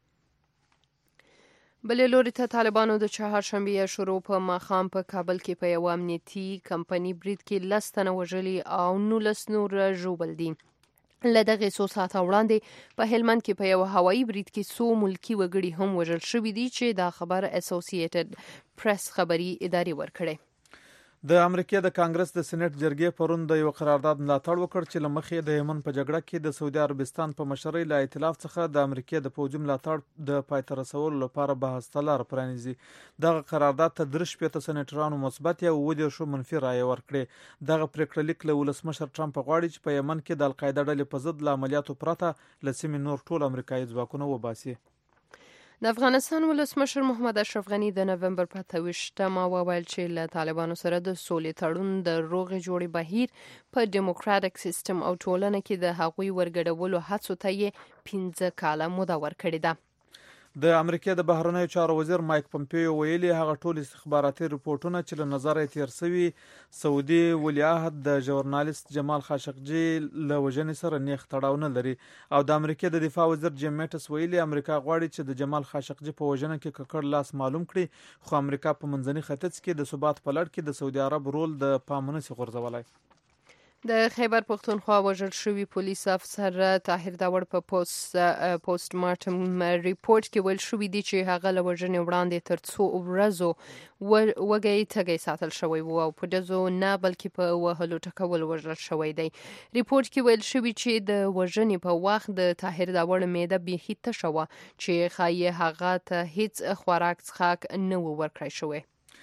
بلې لوري ته طالبانو د چهارشنبې شروع په ماښام په کابل کې په یو امنیتي کمپنۍ برید کې لس تنه وژلي او نولس نور ژوبل دي. له دغې څو ساعته وړاندې په هلمند کې په یو هوایي برید کې څو ملکي وګړي هم وژل شوي دي چې دا خبر اسوسییټډ پریس خبري ادارې ورکړې. د امریکا د کانګرس د سېنات جرګې پرون د یو قرارداد ملاتړ وکړ چې لمخې د یمن په جګړه کې د سعودي عربستان په مشرۍ له ائتلاف څخه د امریکا د پوځي ملاتړ د پای ته رسولو لپاره بحث ته لار پرانیزي. دغه قرارداد ته درې شپېته سېنیټرانو مثبت یا اووه دېرش منفي رایې ورکړې. دغه پریکړه لیک له ولسمشر ټرمپ غواړي چې په یمن کې د القاعده ډلې په ضد له عملیاتو پرته له سیمې نور ټول امریکایي ځواکونه وباسي. د افغانستان ولسمشر محمد اشرف غني د نومبر په اته ویشتمه وویل چې له طالبانو سره د سولې تړون د روغې جوړې بهیر په ډیموکراټک سیستم او ټولنه کې د هغوی ورګډولو هڅو ته یې پنځه کاله موده ورکړې ده. د امریکا د بهرنیو چارو وزیر مایک پمپیو ویلي هغه ټول استخباراتي رپورټونه چې له نظر تیر شوي سعودي ولیعهد د ژورنالیست جمال خاشقجي له وژنې سره نیغ تړاو نه لري او د امریکا د دفاع وزیر جیم میټس ویلي امریکا غواړي چې د جمال خاشقجي په وژنه کې ککړ لاس معلوم کړي، خو امریکا په منځني ختیځ کې د ثبات په لړ کې د سعودي عرب رول د پام نه سي غورځولای. د خیبر پختونخوا وژل شوي پولیس افسر طاهر داوړ په پوسټ پوسټ مارټم ریپورت کې ویل شوی دی چې هغه له وژنې وړاندې تر څو ورځو وږی تږی ساتل شوی و او په ډزو نه بلکې په وهلو ټکول وژل شوی دی. ریپورت کې ویل شوی چې د وژنې په وخت د طاهر داوړ معده بیخي تشه وه چې ښایي هغه ته هیڅ خوراک څښاک نه و ورکړی شوی.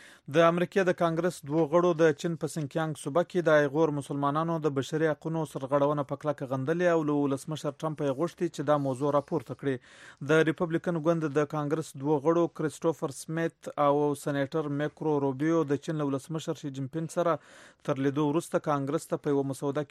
د امریکا د کانګرس دوه غړو د چین په سنکیانګ صوبه کې د ایغور مسلمانانو د بشري حقوقو سرغړونه په کلکه غندلې او له ولسمشر ټرمپ یې غوښتي چې دا موضوع راپورته کړي. د ریپبلیکن ګوند د کانګرس دوه غړو کریسټوفر سمیت او سېنیټر میکرو روبیو د چین له ولسمشر شي جین پینګ سره تر لیدو وروسته کانګرس ته په یو مسوده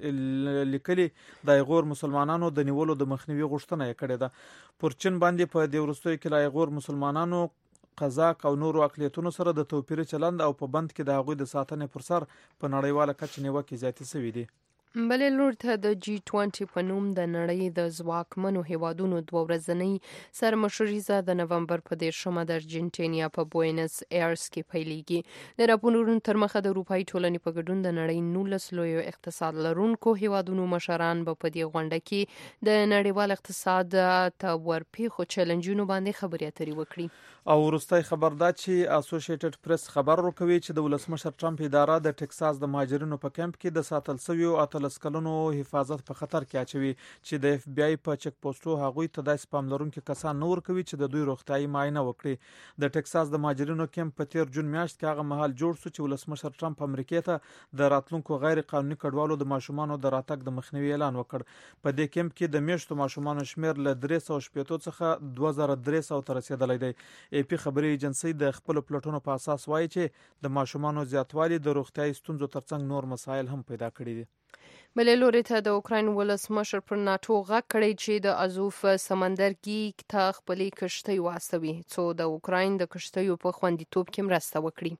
کې لیکلي د ایغور مسلمانانو د نیولو د مخنیوي غوښتنه یې کړې ده. پر چین باندې په دې وروستیو کې له ایغور مسلمانانو قزاق او نورو اقلیتونو سره د توپیري چلند او په بند کې د هغوی د ساتنې پر سر په نړیواله کچه نیوکې زیاتې شوې دي. بلې لور ته د جی توانټي په نوم د نړۍ د ځواکمنو هیوادونو دوه ورځنۍ سرمشریزه د نومبر په دېرشمه د ارجنټینیا په بوینس ایرس کې پیلیږي. د راپورونو تر مخه د اروپایي ټولنې په ګډون د نړۍ نولس لویو اقتصاد لرونکو هیوادونو مشران به په دې غونډه کې د نړیوال اقتصاد ته ورپېښو چیلنجونو باندې خبرې اترې وکړي. او وروستی خبر دا چې اسوسییټډ پریس خبر ورکوي چې د ولسمشر ټرمپ اداره د ټکساس د مهاجرینو په کمپ کې د ساتل شویو اتلس کلونو حفاظت په خطر کې اچوي چې د اف بی آی په چک پوسټو هغوی ته داسې پاملرونکي کسان نه ورکوي چې د دوی روغتیايي معاینه وکړي. د ټکساس د مهاجرینو کمپ په تیر جون میاشت کې هغه مهال جوړ شو چې ولسمشر ټرمپ امریکا ته د راتلونکو غیر قانوني کډوالو د ماشومانو د راتګ د مخنیوي اعلان وکړ. په دې کمپ کې د میاشتو ماشومانو شمیر له درې سوه شپېته څخه دوه زره درې سوه ته رسیدلی دی. ای پی خبري ایجنسي د خپل پلټونو په اساس وایي چې د ماشومانو زیاتوالی د روغتیايي ستونزو ترڅنګ نور مسایل هم پیدا کړي دي. بلې لوري ته د اوکراین ولسمشر پر ناټو غږ کړی چې د ازوف سمندرګي ته خپلې کشتۍ واستوي څو د اوکراین د کشتیو په خوندیتوب کې مرسته وکړي.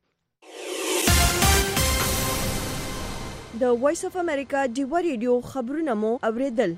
د وایس اف امریکا ډیوا ریډیو خبرونه مو اوریدل.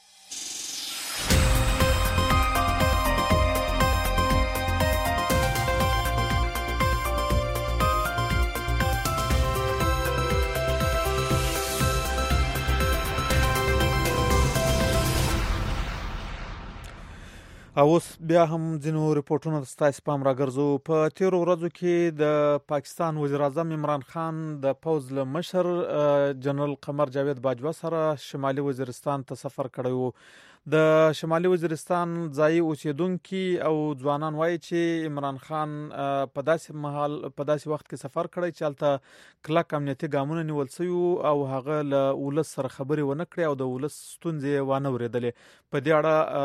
اوس بیا هم ځینو ریپورتونو ستاسو پام راګرځو. په تیرو ورځو کې د پاکستان وزیر اعظم عمران خان د پوز له مشر جنرال قمر جاوید باجوا سره شمالي وزیرستان ته سفر کړی و. د شمالي وزیرستان ځایي اوسیدونکي او ځوانان وایي چې عمران خان په داسې مهال په داسې وخت کې سفر کړی چې هلته کلک امنیتي ګامونه نیول شوي او هغه له ولس سره خبرې ونه کړې او د ولس ستونزې وانه اورېدلې. په دې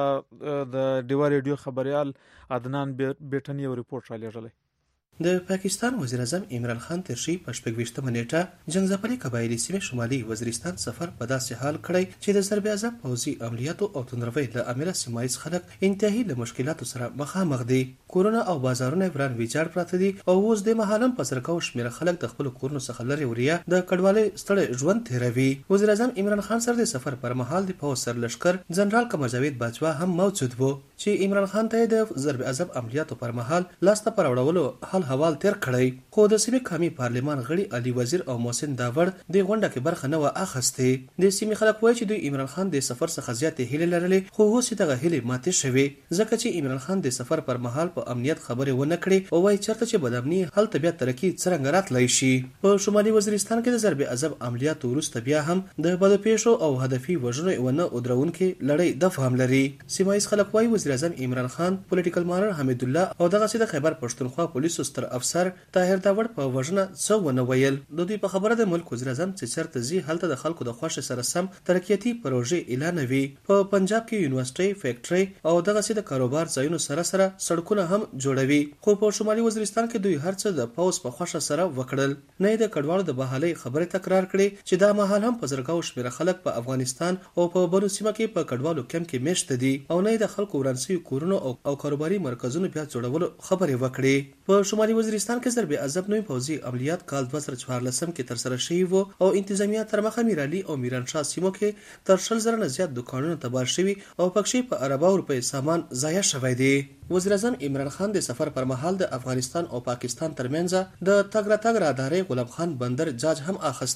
اړه د ډیوا ریډیو خبریال عدنان بیټن یو ریپورت را لېږلی. د پاکستان وزیر اعظم عمران خان تر شي په شپږویشتمه نیټه جنګ قبایلي سیمې شمالي وزیرستان سفر په داسې حال کړی چې د ضرب اعظم پوځي عملیاتو او توندروي له امله سیمه ییز خلک انتهایی له مشکلاتو سره مخامخ دي. کورونه او بازارونه وران ویجاړ پراته دي او اوس د مهالم په سرکاو شمېر خلک د خپل کورونو څخه لري وریا د کډوالۍ ستړي ژوند تیروي. وزیر اعظم عمران خان سره د سفر پر مهال د پوځ سرلشکر جنرال قمر جاوید باجوا هم موجود وو چې عمران خان ته د ضرب اعظم عملیاتو پر مهال لاسته پر وړولو حل حوال تیر کړی. خو د سیمې قومي پارلمان غړي علي وزیر او محسن داوړ د غونډه کې برخه نه و اخیستې. د سیمې خلک وایي چې دوی عمران خان د سفر څخه زیاتې هیلې لرلې خو اوس دغه هیلې ماتې شوې ځکه چې عمران خان د سفر پر مهال په امنیت خبرې ونه کړې او وایي چېرته چې بدامني هلته بیا ترقي څرنګه راتلی شي. په شمالي وزیرستان کې د ضرب اعظم عملیاتو وروسته بیا هم د بدو پیښو او هدفي وژنو ونه ودرونکې لړۍ دفعه هم لري. سیمه ییز خلک وایي وزیر اعظم عمران خان پولیټیکل مانر حمید الله او دغسې د خیبر پښتونخوا پولیسو ستر افسر طاهر داوړ په وژنه څه ونه ویل. د دوی په خبره د ملک وزیر اعظم چې چېرته ځي هلته د خلکو د خوښې سره سم ترقیاتي پروژې اعلانوي. په پنجاب کې یونیورسټۍ فیکټرۍ او دغسې د کاروبار ځایونو سره سره سړکونه هم جوړوي. خو په شمالي وزیرستان کې دوی هر څه د پوځ په خوښه سره وکړل. نه د کډوالو د بحالۍ خبرې تکرار کړې چې دا مهال هم په زرګاو شمېره خلک په افغانستان او په بنو سیمه کې په کډوالو کمپ کې میشته دي او نه د خلکو وران شوي کورونو او کاروباري مرکزونو بیا جوړولو خبرې وکړې. په شمالي وزیرستان کې ضرب اعظم نوي پوځي عملیات کال دوه زره څوارلسم کې تر سره شوي وو او انتظامیه تر مخه میرعلي او میرانشاه سیمو کې تر شل زره نه زیات دوکانونه تباه شوي او پکښې په ارباو روپۍ سامان ضایع شوی دی. وزیر اعظم عمران خان د سفر پر مهال د افغانستان او پاکستان ترمنځ د تګ راتګ رادارۍ غلام خان بندر جاج هم اخیستی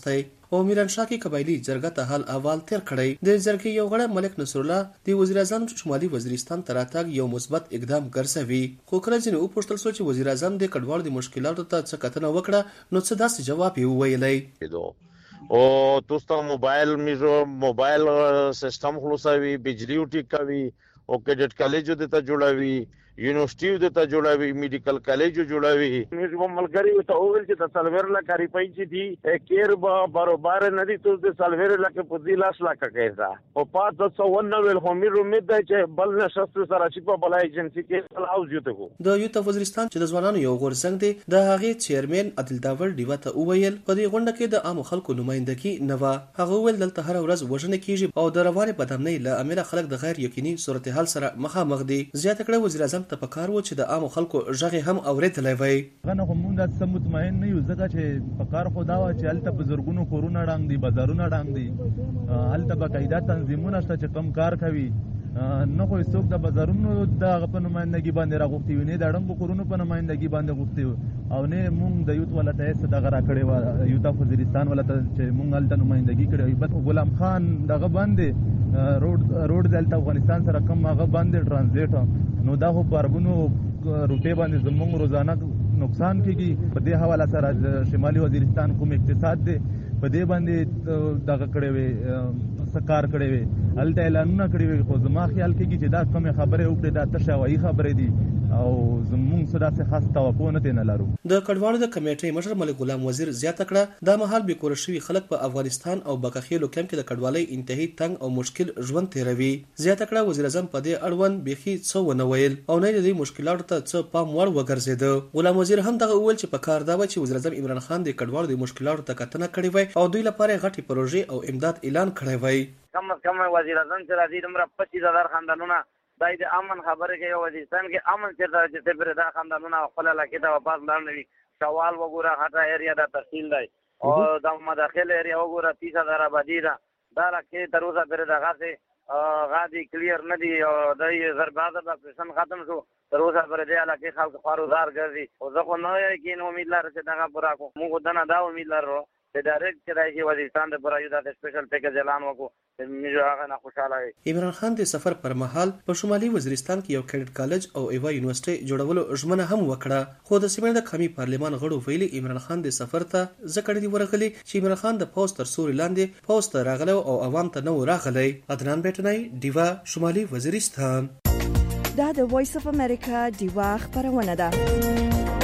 او میرانشاه کې قبایلی جرګه ته حال احوال تیر کړی. د جرګې یو غړی ملک نصر الله د وزیر اعظم شمالي وزیرستان ته راتګ یو مثبت اقدام ګرځوي، خو کله چې وپوښتل شو چې وزیر اعظم د کډوالو د مشکلاتو ته څه کتنه وکړه نو څه داسې جواب یې وویلی. او توستا موبایل میزو موبایل سیستم خلاصوي، بجلی ټیک کوي او کډټ کالج دته جوړوي، یونیورسيټي دته جوړوي، میډیکل کالج جوړوي. موږ ملګری ته وویل چې د سلویر لکه ریپای چې دي کیر به برابر نه دي، ته د سلویر لکه په دې لاس لکه کېدا او پات د څونه ویل خو مې امید ده چې بل نشست سره چې په بل ایجنسی کې تلاوز یوته کو. د یوتا وزیرستان چې د ځوانانو یو غورځنګ دی د هغه چیرمن عادل داور دیوا ته وویل په دې غونډه کې د عام خلکو نمائندګي نه و. هغه ویل دلته هر ورځ وژنه کیږي او د رواني بدامنۍ له امله خلک د غیر یقیني صورتحال سره مخامخ دي. زیاته کړه وزیر اعظم ته پکار و چې د عام خلکو ژغ هم اوریدلی وای. غنه هم د سم مطمئن نه یو ځکه چې پکار خدا وا چې الته بزرګونو کورونه ډنګ دي، بازارونه ډنګ دي، الته بقاعده تنظیمونه شته چې کم کار کوي. نه خو څوک د بازارونو د په نمائندګي باندې راغوښتي وي، نه د ډنګو کورونو په نمائندګي باندې غوښتي او نه مونږ د یوت ولته څه دغه را کړی و یوتا وزیرستان ولته چې مونږ الته نمائندګي کړی وي. بس غلام خان دغه باندې روډ روډ دلته افغانستان سره کم هغه باندې ترانزیټ نو دا خو بارګونو روپې باندې زموږ روزانه نقصان کیږي. په دې حواله سره شمالي وزیرستان کوم اقتصاد دی په دې باندې دغه کړی وي سکار کړی وي، الته اعلانونه کړی وي، خو زما خیال کېږي چې دا کوم خبره وکړي دا تشه وایي خبره دي او زموږ څه داسې خاص توقع نه نه لرو. د کډوالو د کمیټې مشر ملک غلام وزیر زیاته کړه دا مهال به کور شوي خلک په افغانستان او بکخیلو کم کې د کډوالۍ انتهایی تنگ او مشکل ژوند تیروي. زیاته کړه وزیر اعظم په دې اړوند بيخي څه ونه ویل او نه د مشکلاتو ته څه پام وړ وګرځید. غلام وزیر هم دغه ویل چې په کار دا و چې وزیر اعظم عمران خان د کډوالو د مشکلاتو ته کتنه کړې وای او دوی لپاره غټي پروژې او امداد اعلان کړی وای. کم از کم وزیر اعظم چې راځي دمره پچیس هزار خاندانونه دای د امن خبره کوي. وزیرستان کې امن چې چې پر دا خاندانونه خپل علاقې ته واپس لاړ نوي. شوال وګوره هټه ایریا د تحصیل دی او د مداخل ایریا وګوره تیس هزار آبادی ده. دا راکې تر اوسه پر دغه څه غادي کلیر نه دی او د زربازه د اپریشن ختم شو تر اوسه پر دې علاقې خلک خواروزار ګرځي او زه خو نه یم کې امید لرم چې دغه پورا کو موږ دنه دا امید لرو چې ډایرکټ چې راځي وزیرستان د پورا یو د سپیشل پیکیج اعلان وکړو. عمران خان د سفر پر مهال په شمالي وزیرستان کې یو کیډټ کالج او ایوا یونیورسيټي جوړولو ژمنه هم وکړه، خو د سیمې د قومي پارلمان غړو ویلي عمران خان د سفر ته ځکه دی ورغلی چې عمران خان د پوسټ تر سوري لاندې پوسټ راغلی او عوام ته نو راغلی. عدنان بیٹنای دیوا شمالي وزیرستان. دا د وایس اف امریکا دیوا خبرونه ده.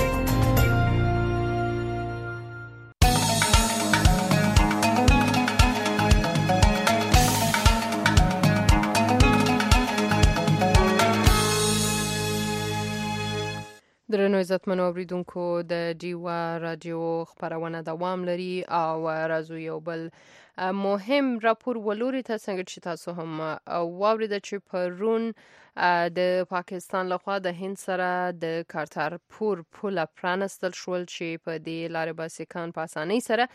درنو عزتمنو اوریدونکو د ډیوا رادیو خبرونه دوام لري او راځو یو بل مهم راپور ولوري ته څنګه چې تاسو هم واورید چې پرون د پاکستان لخوا د هند سره د کارتارپور پل پرانستل شول چې په دې لارې به سیکان په اسانۍ سره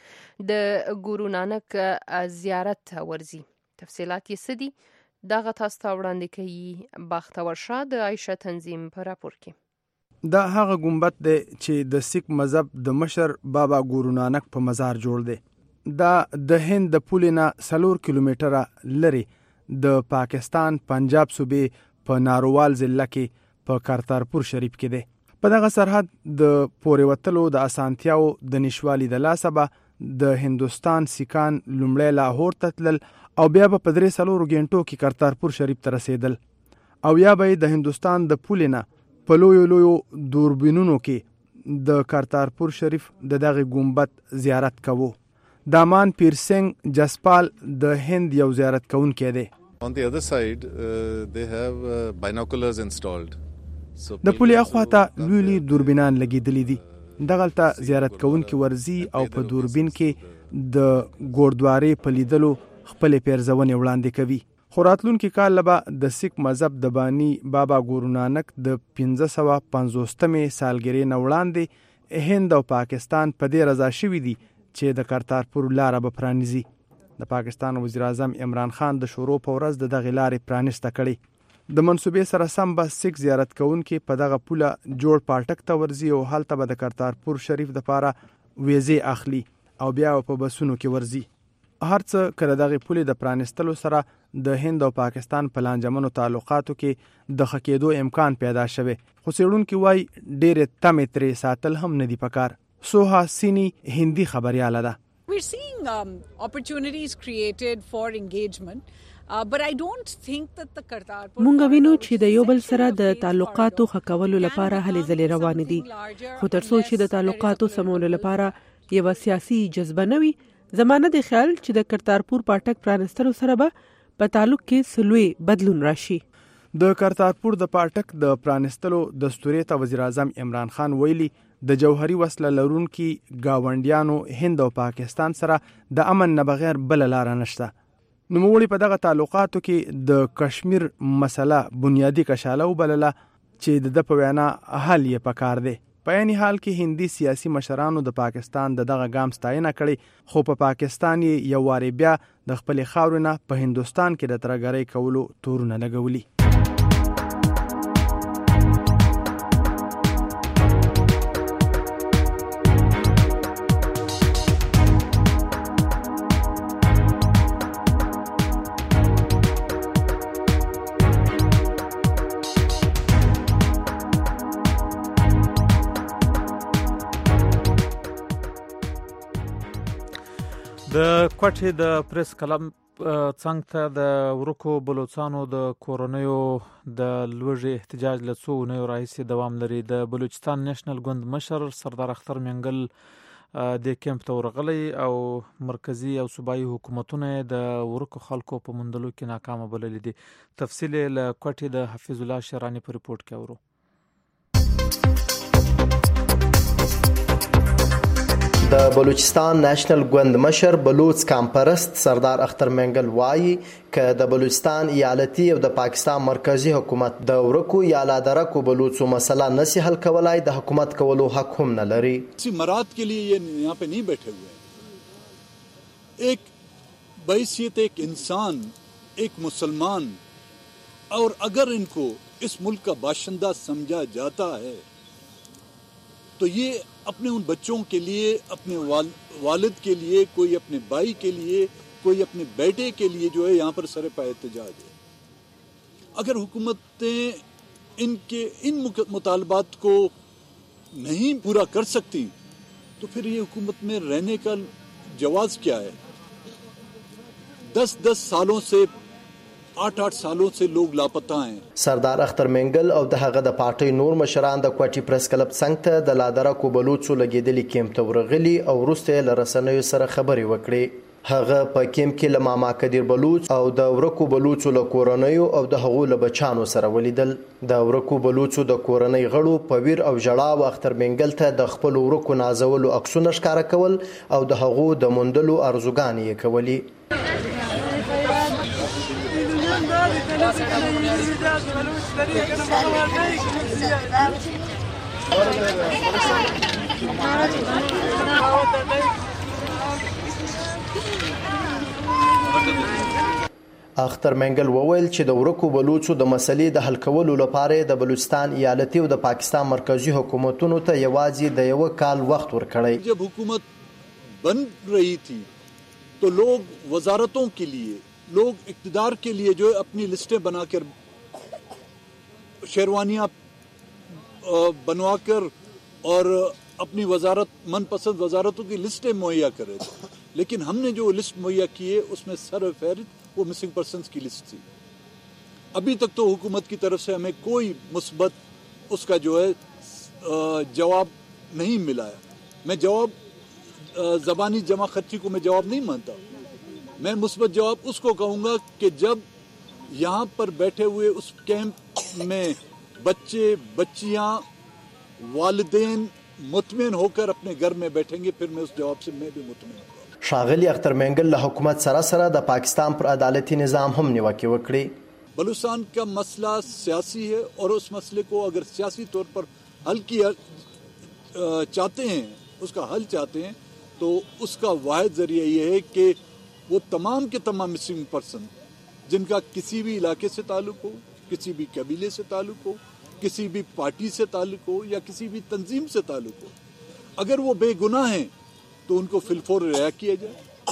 د ګورو نانک زیارت ورزي. تفصیلات یې څه دي دغه تاسو ته وړاندې کوي بختور شاه د عایشه تنظیم په راپور کې. دا هغه ګمبد دی چې د سیک مذهب د مشر بابا ګورو نانک په مزار جوړ دی. دا د هند د پولې نه څلور کیلومتره لري د پاکستان پنجاب صوبې په نارووال ضلع کې په کارتارپور شریف کې دی. په دغه سرحد د پورې وتلو د اسانتیاو د نشوالي د لاسه به د هندوستان سیکان لومړی لاهور ته تلل او بیا به په درې څلورو غنټو کې کارتارپور شریف ته رسېدل او یا به د هندوستان د پولې نه په لویو لویو دوربینونو کې د کارتارپور شریف د دغه ګمبد زیارت کوو. دامان پیر سنگ جسپال د هند یو زیارت کوونکی دی. On the other side, uh, they have uh, binoculars installed. So د پولې اخواته لوی لوی دوربینان لګېدلي دي. دغلته زیارت کوونکي ورزي او په دوربین کې د ګوردوارې په لیدلو خپلې پیرزونې وړاندې کوي. خو راتلونکي کال لبه د سیک مذهب د بانی بابا ګورو نانک د پنځه سوه پنځوستمې سالګرې نه وړاندې هند او پاکستان په دې رضا شوي دي چې د کارتارپور لاره به پرانیزي. د پاکستان وزیر اعظم عمران خان د شروع په ورځ د دغې لارې پرانیسته کړې. د منصوبې سره سم به سیک زیارت کوونکي په دغه پوله جوړ پاټک ته ورځي او هلته به د کارتارپور شریف دپاره ویزې اخلي او بیا په بسونو کې ورځي. هرڅه کله دغه پولې د پرانستلو سره د هند او پاکستان په لانجمنو تعلقاتو کې د خکېدو امکان پیدا شوه، خو څېړونکي وایي ډېرې تمې ترې ساتل هم نه دي پکار. سوها سینی هندي خبرياله ده. We're seeing um, opportunities created for engagement. Uh, but I don't think that the Kartarpur مونږ وینو چې د یو بل سره د تعلقاتو خکولو لپاره هلې ځلې روانې دي، خو تر څو چې د تعلقاتو سمولو لپاره یو سیاسي جذبه نه وي، زمانه د خیال چې د کرتارپور پاټک پرانستلو سره به په تعلق کې سلوي بدلون راشي. د کرتارپور د پاټک د پرانستلو دستوري ته وزیر اعظم عمران خان ویلي د جوهري وسله لرونکي گاونډیانو هند او پاکستان سره د امن نه بغیر بل لار نشته. نوموړي په دغه تعلقاتو کې د کشمیر مسله بنیادی کشاله وبلله چې د په وینا حل یې پکار دی. په عین حال کې هندي سیاسي مشرانو د پاکستان د دغه ګام ستاینه کړې، خو په پاکستان یې یو واري بیا د خپلې خاورې نه په هندوستان کې د ترهګرۍ کولو تورونه لګولي. د کوټې د پریس کلم څنګ ته د ورکو بلوچستانو د کورونیو د لوږې احتجاج له څو اونیو راهیسې دوام لري. د بلوچستان نېشنل ګوند مشر سردار اختر منګل د کیمپ ته ورغلی او مرکزی او صوبایي حکومتونه د ورکو خلکو په موندلو کې ناکامه بللي دي. تفصیل له کوټې د حفیظ الله شیرانی په ریپورت کې اورو. د بلوچستان نېشنل ګوند مشر بلوچ کامپرست سردار اختر منګل وایي که د بلوچستان ایالتي او د پاکستان مرکزی حکومت د ورکو یا لادرکو بلوچو مسله نسی حل کولای د حکومت کولو حق هم نه لري. اسی مراد کے لیے یہ یہاں پہ نہیں بیٹھے ہوئے. ایک بحیثیت ایک انسان، ایک مسلمان، اور اگر ان کو اس ملک کا باشندہ سمجھا جاتا ہے تو یہ اپنے ان بچوں کے لیے، اپنے والد کے لیے، کوئی اپنے بھائی کے لیے، کوئی اپنے بیٹے کے لیے جو ہے یہاں پر سرپا احتجاج ہے. اگر حکومتیں ان کے ان مطالبات کو نہیں پورا کر سکتی تو پھر یہ حکومت میں رہنے کا جواز کیا ہے؟ دس دس سالوں سے آٹھ آٹھ سالوں سے لوگ لاپتہ ہیں. سردار اختر منګل او د هغه د پارټي نور مشران د کوټي پریس کلب څنګ ته د لادرکو بلوچو لګیدلي کیمپ ته ورغلي او وروسته له رسنیو سره خبرې وکړې. هغه په کیمپ کې له ماما کدیر بلوچ او د ورکو بلوچو له کورنیو او د هغو له بچانو سره ولیدل. د ورکو بلوچو د کورنۍ غړو په ویر او ژړا او اختر منګل ته د خپل ورکو نازولو عکسونه ښکاره کول او د هغو د موندلو ارزوګانې یې کولې. اختر منګل وویل چې د ورکو بلوچو د مسلې د حل کولو لپاره د بلوچستان ایالتي او د پاکستان مرکزی حکومتونو ته یوازې د یو کال وخت ورکړی. جب حکومت بن رہی تھی تو لوگ وزارتوں کے لیے، لوگ اقتدار کے لیے جو ہے اپنی لسٹیں بنا کر، شیروانیاں بنوا کر اور اپنی وزارت من پسند وزارتوں کی لسٹیں مہیا کر رہے تھے. لیکن ہم نے جو لسٹ مہیا کی ہے اس میں سر فہرست وہ مسنگ پرسنز کی لسٹ تھی. ابھی تک تو حکومت کی طرف سے ہمیں کوئی مثبت اس کا جو ہے جواب نہیں ملا ہے. میں جواب زبانی جمع خطی کو میں جواب نہیں مانتا. میں مثبت جواب اس کو کہوں گا کہ جب یہاں پر بیٹھے ہوئے اس کیمپ میں بچے بچیاں والدین مطمئن ہو کر اپنے گھر میں بیٹھیں گے، پھر میں اس جواب سے میں بھی مطمئن ہوں. ښاغلي اختر منګل له حکومت سره سره د پاکستان پر عدالتي نظام هم نیوکه وکړي. بلوچستان کا مسئلہ سیاسی ہے اور اس مسئلے کو اگر سیاسی طور پر حل کیا چاہتے ہیں، اس کا حل چاہتے ہیں، تو اس کا واحد ذریعہ یہ ہے کہ وہ تمام کے تمام مسنگ پرسن جن کا کسی بھی علاقے سے تعلق ہو، کسی بھی قبیلے سے تعلق ہو، کسی بھی پارٹی سے تعلق ہو یا کسی بھی تنظیم سے تعلق ہو، اگر وہ بے گناہ ہیں تو ان کو فی الفور رہا کیا جائے.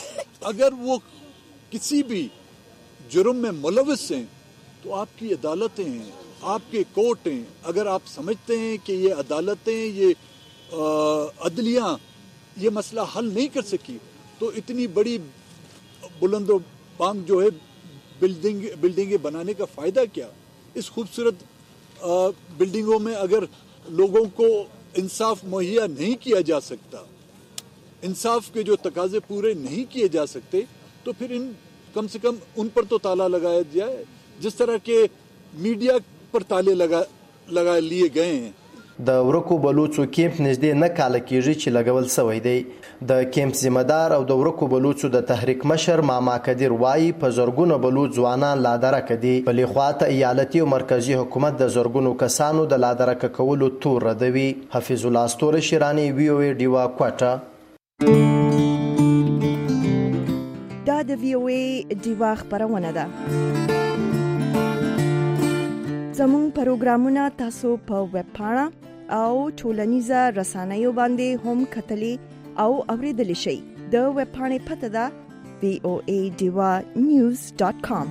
अगर वो किसी भी जुर्म में मुलविस हैं तो आपकी अदालतें हैं, आपके कोर्ट हैं। अगर आप समझते हैं कि ये अदालतें, ये अदलियां ये मसला हल नहीं कर सकी तो इतनी बड़ी बुलंदो बांग जो है बिल्डिंग बिल्डिंगें बनाने का फायदा क्या? इस खूबसूरत बिल्डिंगों में अगर लोगों को इंसाफ मुहैया नहीं किया जा सकता, इंसाफ के जो तकाजे पूरे नहीं किए जा सकते, तो फिर इन कम से कम उन पर तो ताला लगाया जाए जिस तरह के मीडिया पर ताले लगा लगा लिए गए हैं। د ورکو بلوڅو کیمپ نږدې نه کال کېږي چې لګول شوی دی. د کیمپ ذمہدار او د ورکو بلوڅو د تحریک مشر ماما کدیر وایي په زرګونو بلوڅ ځوانان لادرکه دي. بلې خواته ایالتي او مرکزی حکومت د زرګونو کسانو د لادرکه کولو تور ردوي. حفیظ الله استور شیرانی وی او ای ډیوا کوټه. دا د وی او ای ډیوا خبرونه ده. زموږ پروګرامونه تاسو په ویب پاڼه او ټولنیزه رسنیو باندې هم کتلی او اوریدلی شئ. د ویب پاڼې پته ده وی او ای ډیوا نیوز ډاټ کام.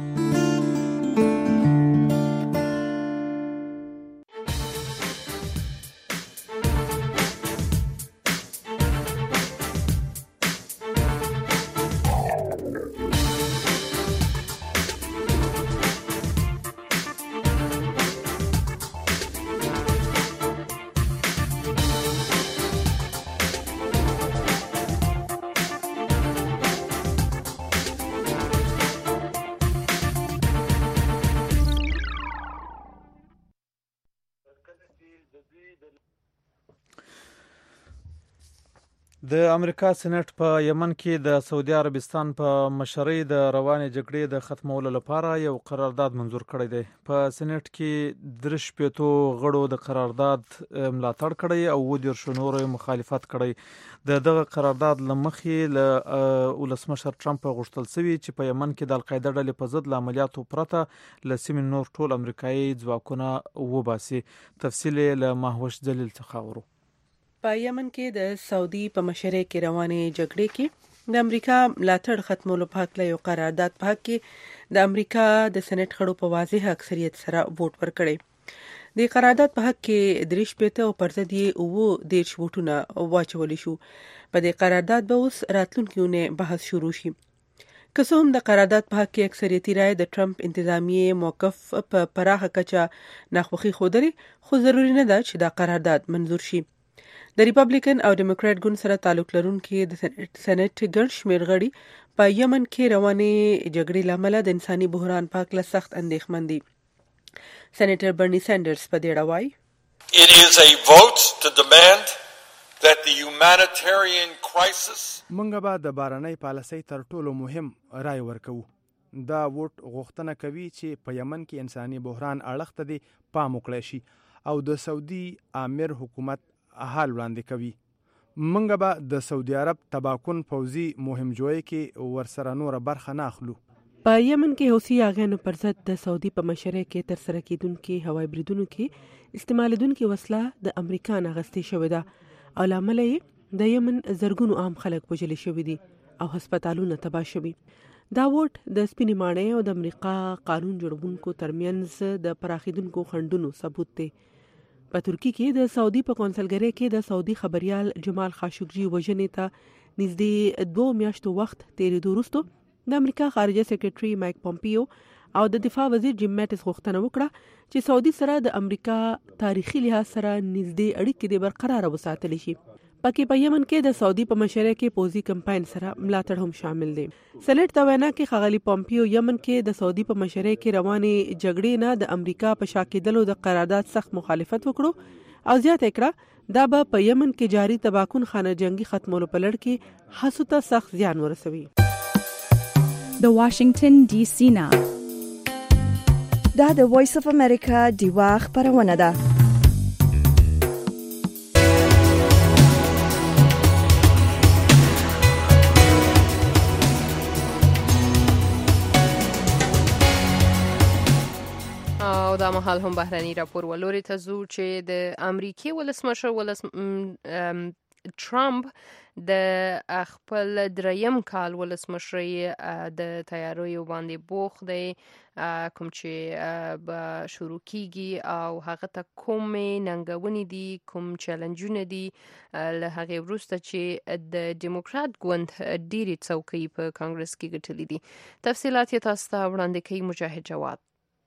د امریکا سېنات په یمن کې د سعودي عربستان په مشرۍ د روانې جګړې د ختمولو لپاره یو قرارداد منظور کړی دی. په سېنات کې درش پیتو غړو د قرارداد ملاتړ کړی او و دېرش نورو مخالفت کړی. د دغه قرارداد له مخې له ولسمشر ټرمپ غوښتل شوي چې په یمن کې د القاعده ډلې په ضد له عملیاتو پرته له سیمې نور ټول امریکایي ځواکونه وباسي. تفصیل له ماهوش جلیل څخه اورو. په یمن کې د سعودي په مشرۍ کې روانې جګړې کې د امریکا ملاتړ ختمولو په حق له یو قرارداد په حق کې د امریکا د سېنات غړو په واضح اکثریت سره ووټ ورکړی. د قرارداد په حق کې دریش پېته او پر ضد یې اووه دېرش ووټونه واچولی شو. په دې قرارداد به اوس راتلونکي اونۍ بحث شروع شي. که څه هم د قرارداد په حق کې اکثریتي رایې د ټرمپ انتظامیې موقف په پراخه کچه ناخوښي ښودلې، خو ضروري نه ده چې دا قرارداد منظور شي. د ریپبلیکن او ډیموکرات ګوند سره تعلق لرونکي د سېنات ګڼ شمېر غړي په یمن کې روانې جګړې لامل د انساني بحران په اړه سخت اندېښمن دي. سېنیټر برني سانډرز په دې اړه وایي It is a vote to demand that the humanitarian crisis موږ به د بارنۍ پالیسۍ تر ټولو مهم رای ورکوو. دا ووټ غوښتنه کوي چې په یمن کې انساني بحران اړخ ته دې پام وکړی شي او د سعودي امیر حکومت حال وړاندې کوي. منګه به د سعودي عرب تباکن پوځي مهم جوړی کې ورسره نور برخه نه اخلو. په یمن کې حوثي اغانو پر ضد د سعودي په مشرۍ کې تر سره کېدونکي هوایي بریدونو کې استعمالېدونکي وسله د امریکا نه اخیستې شوې ده او لامل یې د یمن زرګونو عام خلک وژل شوي دي او هسپتالونه تباه شوي. دا ووټ د سپینې ماڼۍ او د امریکا قانون جوړونکو ترمنځ د پراخېدونکو خنډونو ثبوت دی. په ترکی کې د سعودي په کونسلګرۍ کې د سعودي خبريال جمال خاشقجي وژنې ته نږدې دوه میاشتو وخت تیرېدو وروسته د امریکا خارجه سیکریټري مایک پومپیو او د دفاع وزیر جیم میټس غوښتنه وکړه چې سعودي سره د امریکا تاریخي لحاظ سره نږدې اړیکې د برقرار وساتل شي. پکې په یمن کې د سعودي په مشرۍ کې پوځي کمپاین سره ملاتړ هم شامل دی. سېنات ته وینا کې ښاغلي پومپیو یمن کې د سعودي په مشرۍ کې روانې جګړې نه د امریکا په شا کېدلو د قرارداد سخت مخالفت وکړو او زیاته کړه دا به په یمن کې جاري تباکن خانه جنگي ختمولو په لړ کې هڅو ته سخت زیان ورسوي. د واشنگټن ډي سي نه دا د وایس اف امریکا ډیوا خبرونه ده. او دا مهال هم بهرني راپور ولوري ته زو چې د امریکای ولسمشر ولس ټرمپ د خپل دریم کال ولسمشرۍ د تیاریو باندې بوخت دی کوم چې به شروع کیږي او هغه ته کومې ننګونې دي کوم چیلنجونه دي له هغې وروسته چې د ډیموکرات ګوند ډېرې څوکۍ په کانګرس کې ګټلې دي. تفصیلات یې تاسو ته وړاندې کوي مجاهد جواد.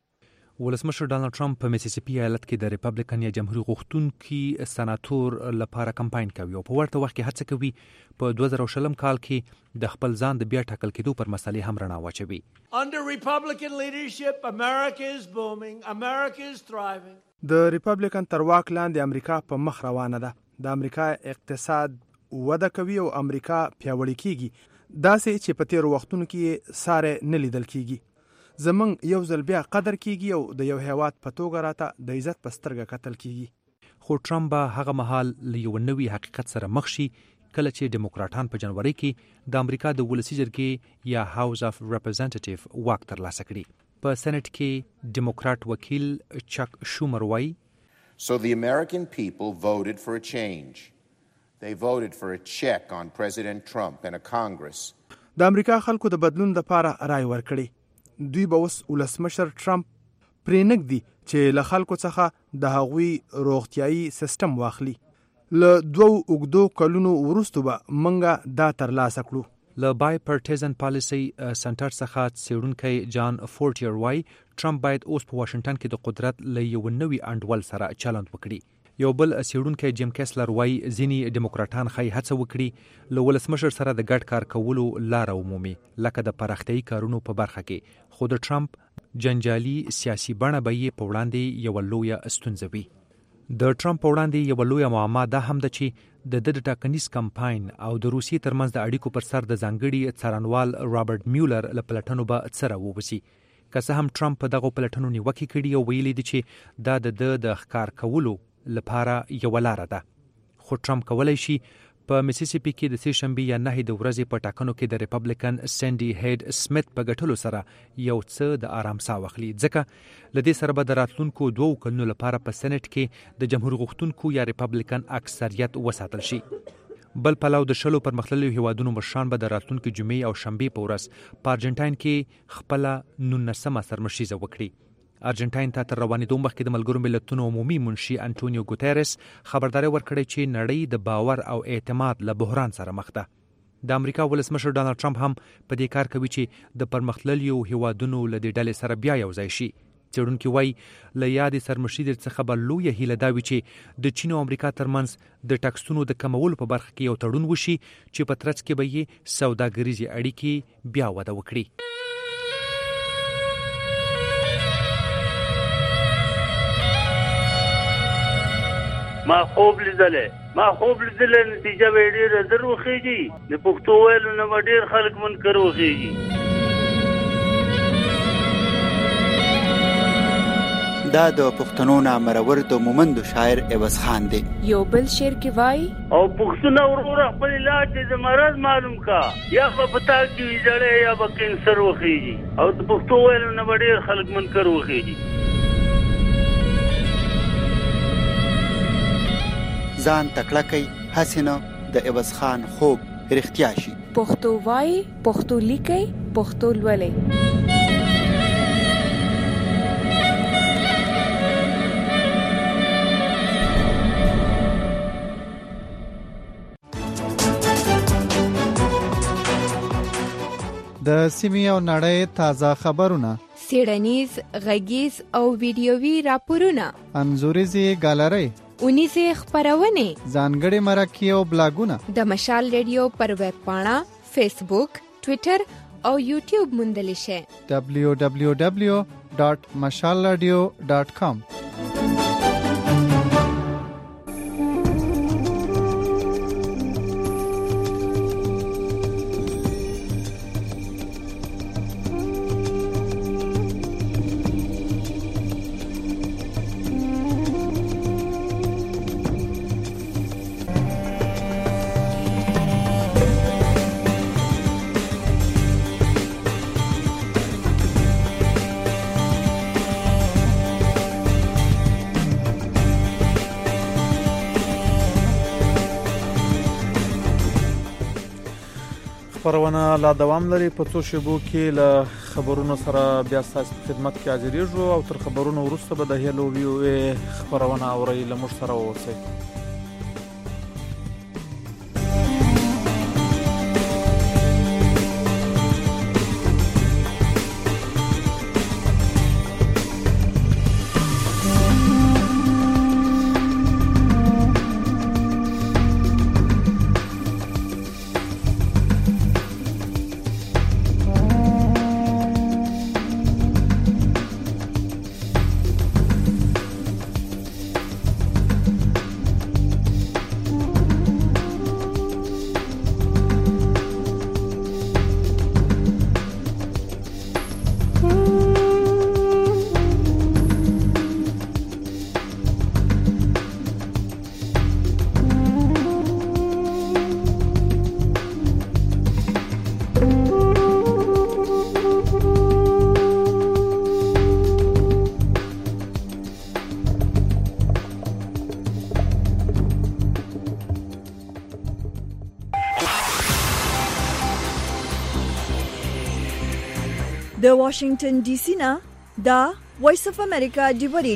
ولسمشر ډانلډ ټرمپ په میسیسیپي ایالت کې د ریپبلیکن یا جمهوریت غوښتونکي سناتور لپاره کمپاین کوي او په ورته وخت کې هڅه کوي په دوه زره شلم کال کې د خپل ځان د بیا ټاکل کېدو پر مسلې هم رڼا واچوي. Under Republican leadership, America is booming, America is thriving. د ریپبلیکن تر واک لاندې امریکا په مخ روانه ده. د امریکا اقتصاد وده کوي او امریکا پیاوړې کیږي. داسې چې په تیر وختونو کې ساره نه لیدل کیږي. زمنګ یو ځل بیا قدر کیږي او د یو هیواد په توګه راته د عزت په سترګه کتل کیږي. خو ټرمپ به هغه مهال له یو نوي حقیقت سره مخ شي کله چې ډیموکراټان په جنوري کې د امریکا د ولسي جرګې یا هاوس اف ریپرزنټیټیو واک ترلاسه کړي. په سېنات کې ډیموکراټ وکیل چک شومر وایي So the American people voted for a change. They voted for a check on President Trump and a Congress. د امریکا خلکو د بدلون لپاره رائے ورکړي. دوی به اوس ولسمشر ټرمپ پرې نږدي چې له خلکو څخه د هغوی روغتیایي سیستم واخلي. له دوو اوږدو کلونو وروسته به موږ دا ترلاسه کړو. له بای پارټیزن پالیسي سنټر څخه څېړونکی جان فورټیر وایي ټرمپ باید اوس په واشنګټن کې د قدرت له یو نوي انډول سره چلند وکړي. یو بل څېړونکی جیم کیسلر وایي ځینې ډیموکراټان ښایي هڅه وکړي له ولسمشر سره د ګډ کار کولو لاره ومومي لکه د پراختیایي کارونو په برخه کې. خو د ټرمپ جنجالي سیاسي بڼه به یې په وړاندې یوه لویه ستونزه وي. د ټرمپ په وړاندې یوه لویه معما دا هم ده چې د ده د ټاکنیز کمپاین او د روسیې ترمنځ د اړیکو پر سر د ځانګړي څارنوال رابرټ میولر له پلټنو به څه راووځي. که څه هم ټرمپ په دغو پلټنو نیوکې کړي او ویلي دي چې دا د ده د ښکار کولو لپاره یوه لاره ده. خو ټرمپ کولی شي په میسیسیپي کې د سې شنبې یا نهې د ورځې په ټاکنو کې د ریپبلیکن سینډي هیډ سمیت په ګټلو سره یو څه د آرام ساه واخلي. ځکه له دې سره به د راتلونکو دوو کلونو لپاره په سېنات کې د جمهور غوښتونکو یا ریپبلیکن اکثریت وساتل شي. بل پلو د شلو پرمختللو هیوادونو مشران به د راتلونکي جمعې او شنبې په ورځ په ارجنټاین کې خپله نولسمه سرمشیزه وکړي. ارجنټاین ته تر روانېدو مخکې د ملګرو ملتونو عمومي منشي انټونیو ګوتيرس خبرداری ورکړی چې نړۍ د باور او اعتماد له بحران سره مخ ده. د امریکا ولسمشر ډانلډ ټرمپ هم په دې کار کوي چې د پرمختللیو هیوادونو له دې ډلې سره بیا یو ځای شي. څېړونکي وایي له یادې سرمشیزې څخه به لویه هیله دا وي چې د چین او امریکا ترمنځ د ټکسونو د کمولو په برخه کې یو تړون وشي چې په ترڅ کې به یې سوداګریزې اړیکې بیا وده وکړي. ما خوب لیدلې ما خوب لیدلې نتیجه به ډېره زر وخیږي. د پښتو ویلو نه به ډېر خلک منکر وخیږي. دا د پښتنو نامرور د مومندو شاعر عوض خان دی. یو بل شعر کې وای او پښتون ورور خپل علاج د مرض معلوم کا یا په پتا کې ویځړې یا به کینسر وخیږي او د پښتو ویلو نه به ډېر خلک منکر وخیږي. ځان تکړه کوي هسې نه د عوض خان خوب رښتیا شي. پښتو وای پښتو لیکي پښتو لولئ. د سیمې او نړۍ تازه خبرونه، څېړنیز غږیز او ویډیوي راپورونه، انځوریزې ګالرۍ، اونیزه خبرونه، ځانګړي مرکې او بلاګونه د مشال ریډیو پر ویب پاڼه، فیسبوک، ټوئیټر او یوټیوب موندل شي. دبلیو دبلیو دبلیو ډاٹ مشال رادیو ډاٹ کام. خبرونه لا دوام لري. په څو شیبو کې له خبرونو سره بیا ستاسو خدمت کې حاضرېږو او تر خبرونو وروسته به د هیلو وی او ای خبرونه اورئ. له موږ سره اوسئ. د واشنگټن ډي سي نه دا وایس اف امریکا ډیوري